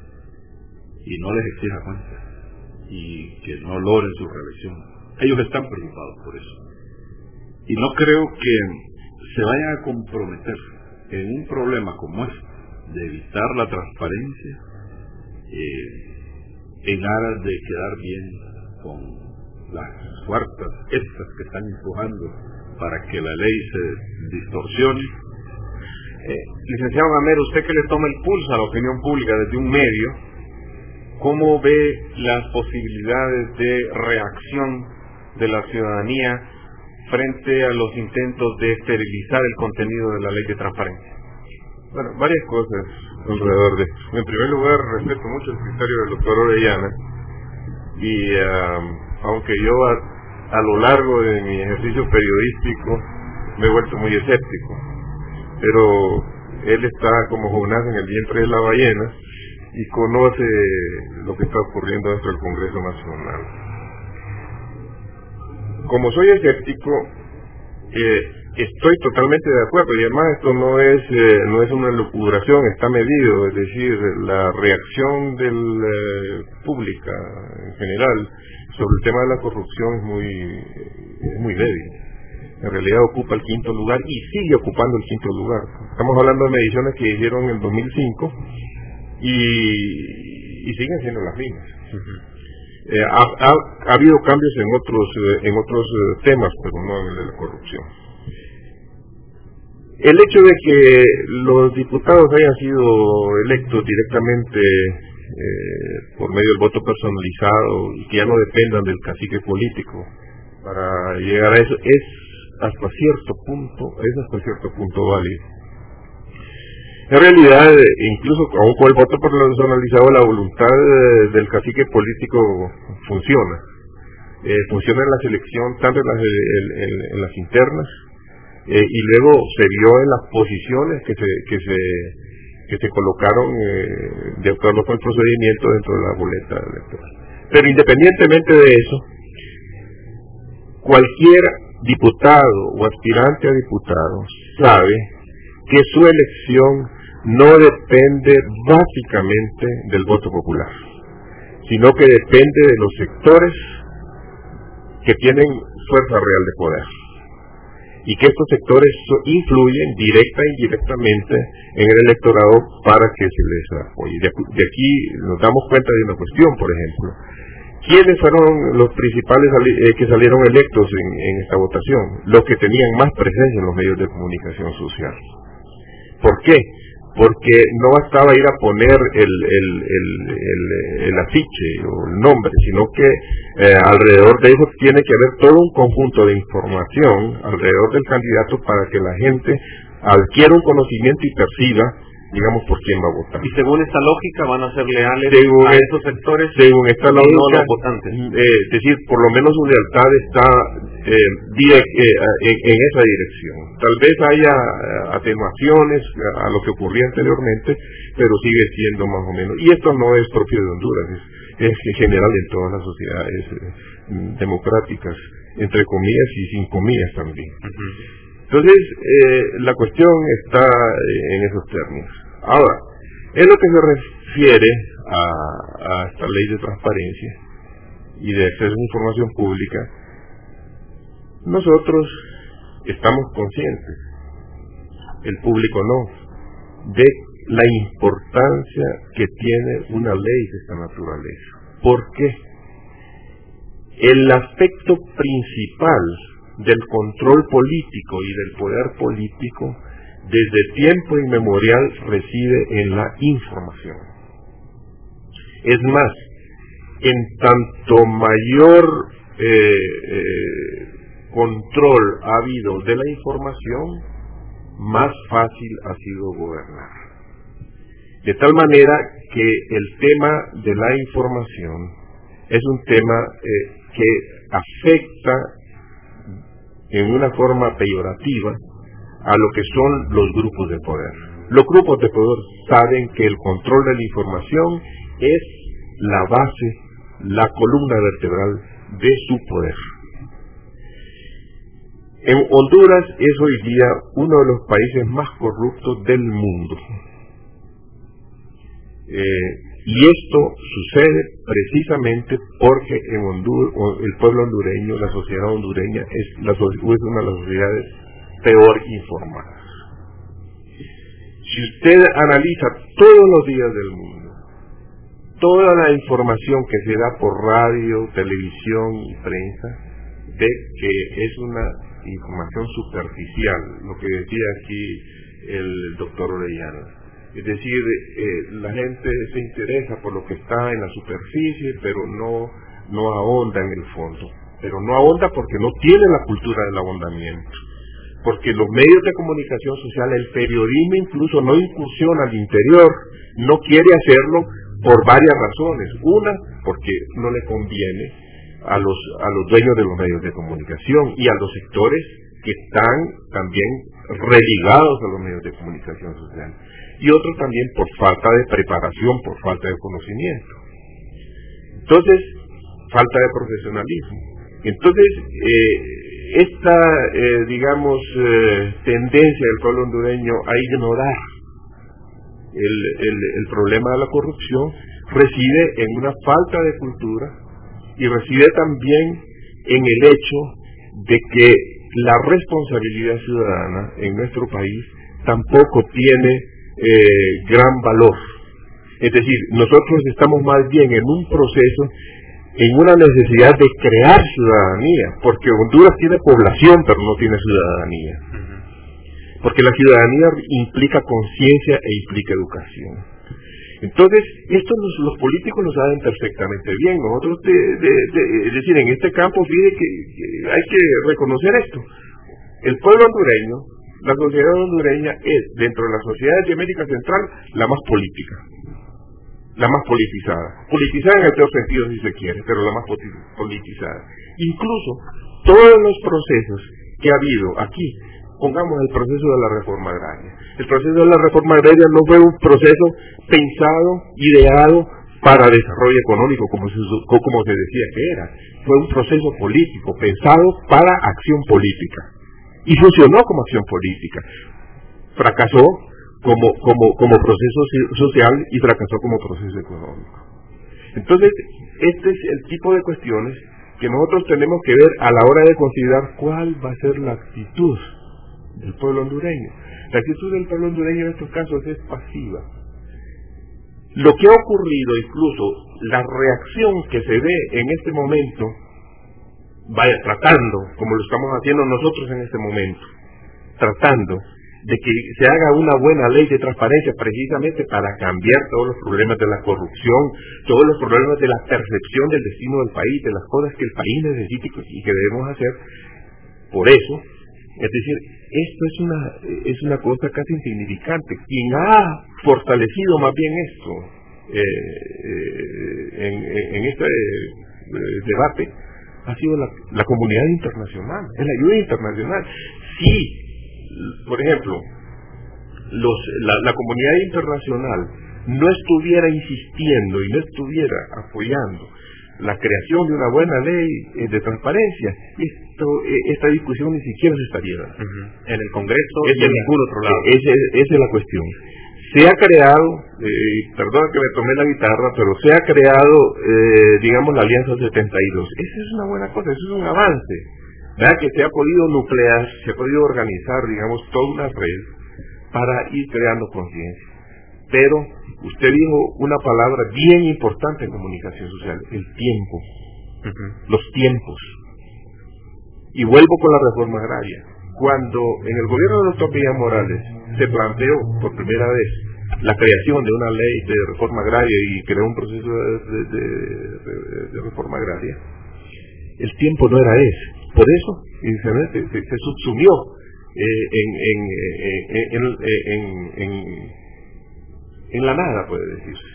y no les exija cuentas y que no logren su reelección. Ellos están preocupados por eso. Y no creo que se vayan a comprometer en un problema como este, de evitar la transparencia, en aras de quedar bien con las fuerzas estas que están empujando para que la ley se distorsione. Licenciado Gamero, usted que le toma el pulso a la opinión pública desde un medio, ¿cómo ve las posibilidades de reacción de la ciudadanía frente a los intentos de esterilizar el contenido de la ley de transparencia? Bueno, varias cosas alrededor de esto. En primer lugar, respeto mucho el criterio del doctor Orellana y aunque yo a lo largo de mi ejercicio periodístico me he vuelto muy escéptico, pero él está como Jonás en el vientre de la ballena y conoce lo que está ocurriendo dentro del Congreso Nacional. Como soy escéptico, estoy totalmente de acuerdo, y además esto no es una elucubración, está medido, es decir, la reacción pública en general sobre el tema de la corrupción es muy débil. En realidad ocupa el 5º lugar y sigue ocupando el 5º lugar. Estamos hablando de mediciones que hicieron en el 2005 y siguen siendo las mismas. Ha habido cambios en otros temas, pero no en el de la corrupción. El hecho de que los diputados hayan sido electos directamente por medio del voto personalizado y que ya no dependan del cacique político para llegar a eso es hasta cierto punto válido. En realidad, incluso aún con el voto personalizado, la voluntad del cacique político funciona. Funciona en la selección, tanto en las internas, y luego se vio en las posiciones que se colocaron de acuerdo con el procedimiento dentro de la boleta electoral. Pero independientemente de eso, cualquier diputado o aspirante a diputado sabe que su elección no depende básicamente del voto popular, sino que depende de los sectores que tienen fuerza real de poder, y que estos sectores influyen directa e indirectamente en el electorado para que se les apoye. De aquí nos damos cuenta de una cuestión, por ejemplo. ¿Quiénes fueron los principales que salieron electos en esta votación? Los que tenían más presencia en los medios de comunicación social. ¿Por qué? porque no bastaba ir a poner el afiche o el nombre, sino que alrededor de eso tiene que haber todo un conjunto de información alrededor del candidato para que la gente adquiera un conocimiento y perciba, digamos, por quién va a votar. Y según esta lógica van a ser leales según a esos sectores, según esta lógica, no los votantes. Es decir, por lo menos su lealtad está en esa dirección. Tal vez haya atenuaciones a lo que ocurría anteriormente, pero sigue siendo más o menos. Y esto no es propio de Honduras, es en general en todas las sociedades democráticas, entre comillas y sin comillas también. Entonces, la cuestión está en esos términos. Ahora, en lo que se refiere a esta ley de transparencia y de acceso a información pública, nosotros estamos conscientes, el público no, de la importancia que tiene una ley de esta naturaleza. ¿Por qué? El aspecto principal del control político y del poder político desde tiempo inmemorial reside en la información. Es más, en tanto mayor control ha habido de la información, más fácil ha sido gobernar. De tal manera que el tema de la información es un tema que afecta en una forma peyorativa a lo que son los grupos de poder. Los grupos de poder saben que el control de la información es la base, la columna vertebral de su poder. En Honduras es hoy día uno de los países más corruptos del mundo. Y esto sucede precisamente porque en Honduras, el pueblo hondureño, la sociedad hondureña es una de las sociedades peor informadas. Si usted analiza todos los días del mundo, toda la información que se da por radio, televisión y prensa, ve que es una información superficial, lo que decía aquí el doctor Orellana. Es decir, la gente se interesa por lo que está en la superficie, pero no ahonda en el fondo. Pero no ahonda porque no tiene la cultura del ahondamiento. Porque los medios de comunicación social, el periodismo incluso no incursiona al interior, no quiere hacerlo por varias razones. Una, porque no le conviene a los dueños de los medios de comunicación y a los sectores que están también religados a los medios de comunicación social. Y otro también por falta de preparación, por falta de conocimiento. Entonces, falta de profesionalismo. Entonces, esta, tendencia del pueblo hondureño a ignorar el problema de la corrupción reside en una falta de cultura y reside también en el hecho de que la responsabilidad ciudadana en nuestro país tampoco tiene gran valor. Es decir, nosotros estamos más bien en un proceso, en una necesidad de crear ciudadanía, porque Honduras tiene población pero no tiene ciudadanía. Porque la ciudadanía implica conciencia e implica educación. Entonces, esto los políticos lo saben perfectamente bien. Nosotros, es decir, en este campo pide que hay que reconocer esto. El pueblo hondureño, la sociedad hondureña es, dentro de las sociedades de América Central, la más política, la más politizada. Politizada en el peor sentido, si se quiere, pero la más politizada. Incluso, todos los procesos que ha habido aquí, pongamos el proceso de la reforma agraria. El proceso de la reforma agraria no fue un proceso pensado, ideado para desarrollo económico, como se decía que era. Fue un proceso político, pensado para acción política. Y funcionó como acción política. Fracasó como proceso social y fracasó como proceso económico. Entonces, este es el tipo de cuestiones que nosotros tenemos que ver a la hora de considerar cuál va a ser la actitud del pueblo hondureño. La actitud del pueblo hondureño en estos casos es pasiva. Lo que ha ocurrido, incluso la reacción que se ve en este momento, tratando, como lo estamos haciendo nosotros en este momento, tratando de que se haga una buena ley de transparencia precisamente para cambiar todos los problemas de la corrupción, todos los problemas de la percepción del destino del país, de las cosas que el país necesita y que debemos hacer. Por eso, es decir, esto es una cosa casi insignificante. Quien ha fortalecido más bien esto en este debate ha sido la comunidad internacional, es la ayuda internacional. Sí, por ejemplo, la comunidad internacional no estuviera insistiendo y no estuviera apoyando la creación de una buena ley de transparencia, esta discusión ni siquiera se estaría dando en el Congreso y en ningún otro lado. Esa es la cuestión. Se ha creado, perdón que me tomé la guitarra, pero se ha creado, digamos, la Alianza 72. Esa es una buena cosa, eso es un avance. ¿Verdad? Que se ha podido nuclear, se ha podido organizar, digamos, toda una red para ir creando conciencia. Pero usted dijo una palabra bien importante en comunicación social, el tiempo, los tiempos. Y vuelvo con la reforma agraria. Cuando en el gobierno del doctor Villa Morales se planteó por primera vez la creación de una ley de reforma agraria y creó un proceso de reforma agraria, el tiempo no era ese. Por eso se subsumió en la nada, puede decirse.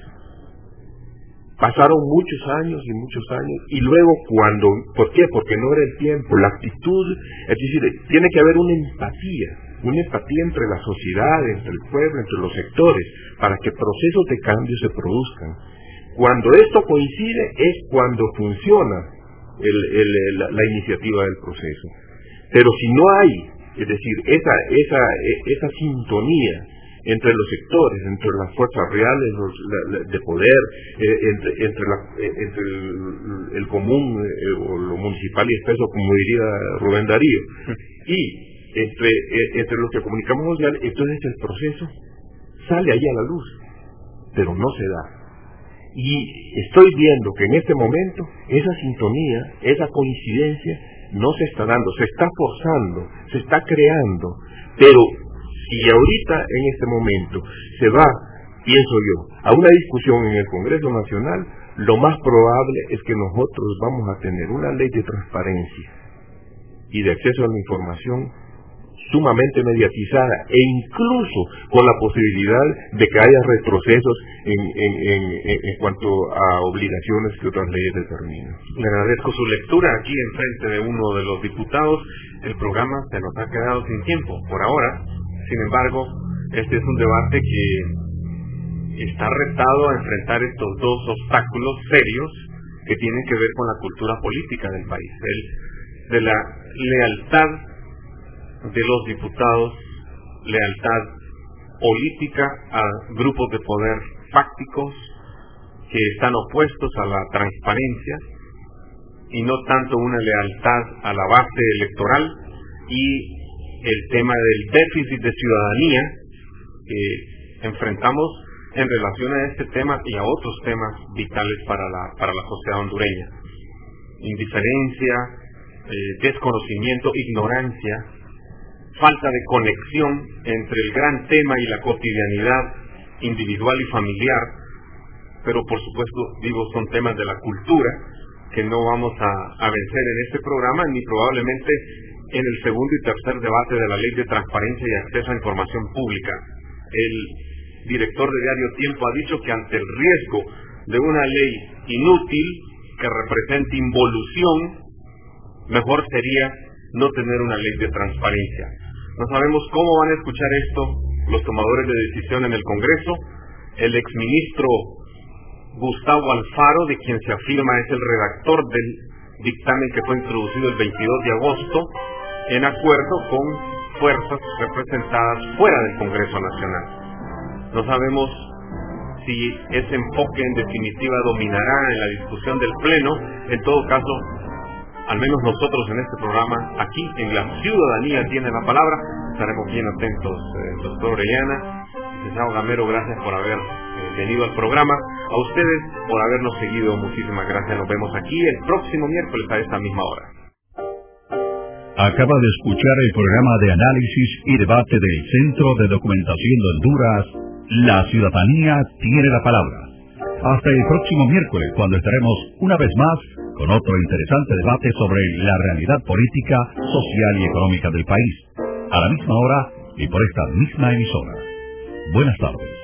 Pasaron muchos años y luego ¿por qué? Porque no era el tiempo, la actitud, es decir, tiene que haber una empatía entre la sociedad, entre el pueblo, entre los sectores, para que procesos de cambio se produzcan. Cuando esto coincide es cuando funciona la iniciativa del proceso. Pero si no hay, es decir, esa sintonía entre los sectores, entre las fuerzas reales de poder, entre el común o lo municipal y expreso, como diría Rubén Darío, y entre los que comunicamos social, entonces el proceso sale ahí a la luz, pero no se da. Y estoy viendo que en este momento esa sintonía, esa coincidencia no se está dando, se está forzando, se está creando, pero si ahorita en este momento se va, pienso yo, a una discusión en el Congreso Nacional, lo más probable es que nosotros vamos a tener una ley de transparencia y de acceso a la información sumamente mediatizada e incluso con la posibilidad de que haya retrocesos en cuanto a obligaciones que otras leyes determinan. Le agradezco su lectura aquí en frente de uno de los diputados. El programa se nos ha quedado sin tiempo por ahora. Sin embargo, este es un debate que está retado a enfrentar estos dos obstáculos serios que tienen que ver con la cultura política del país, de la lealtad de los diputados, lealtad política a grupos de poder fácticos que están opuestos a la transparencia y no tanto una lealtad a la base electoral, y el tema del déficit de ciudadanía que enfrentamos en relación a este tema y a otros temas vitales para la sociedad hondureña. Indiferencia, desconocimiento, ignorancia, falta de conexión entre el gran tema y la cotidianidad individual y familiar, pero por supuesto, digo, son temas de la cultura que no vamos a vencer en este programa, ni probablemente en el segundo y tercer debate de la Ley de Transparencia y Acceso a Información Pública. El director de Diario Tiempo ha dicho que ante el riesgo de una ley inútil que represente involución, mejor sería no tener una ley de transparencia. No sabemos cómo van a escuchar esto los tomadores de decisión en el Congreso. El exministro Gustavo Alfaro, de quien se afirma es el redactor del dictamen que fue introducido el 22 de agosto, en acuerdo con fuerzas representadas fuera del Congreso Nacional. No sabemos si ese enfoque en definitiva dominará en la discusión del Pleno. En todo caso, al menos nosotros en este programa, aquí en La Ciudadanía Tiene la Palabra, estaremos bien atentos, doctor Orellana, licenciado Gamero, gracias por haber venido al programa. A ustedes por habernos seguido, muchísimas gracias. Nos vemos aquí el próximo miércoles a esta misma hora. Acaba de escuchar el programa de análisis y debate del Centro de Documentación de Honduras, La Ciudadanía tiene la palabra. Hasta el próximo miércoles, cuando estaremos una vez más con otro interesante debate sobre la realidad política, social y económica del país, a la misma hora y por esta misma emisora. Buenas tardes.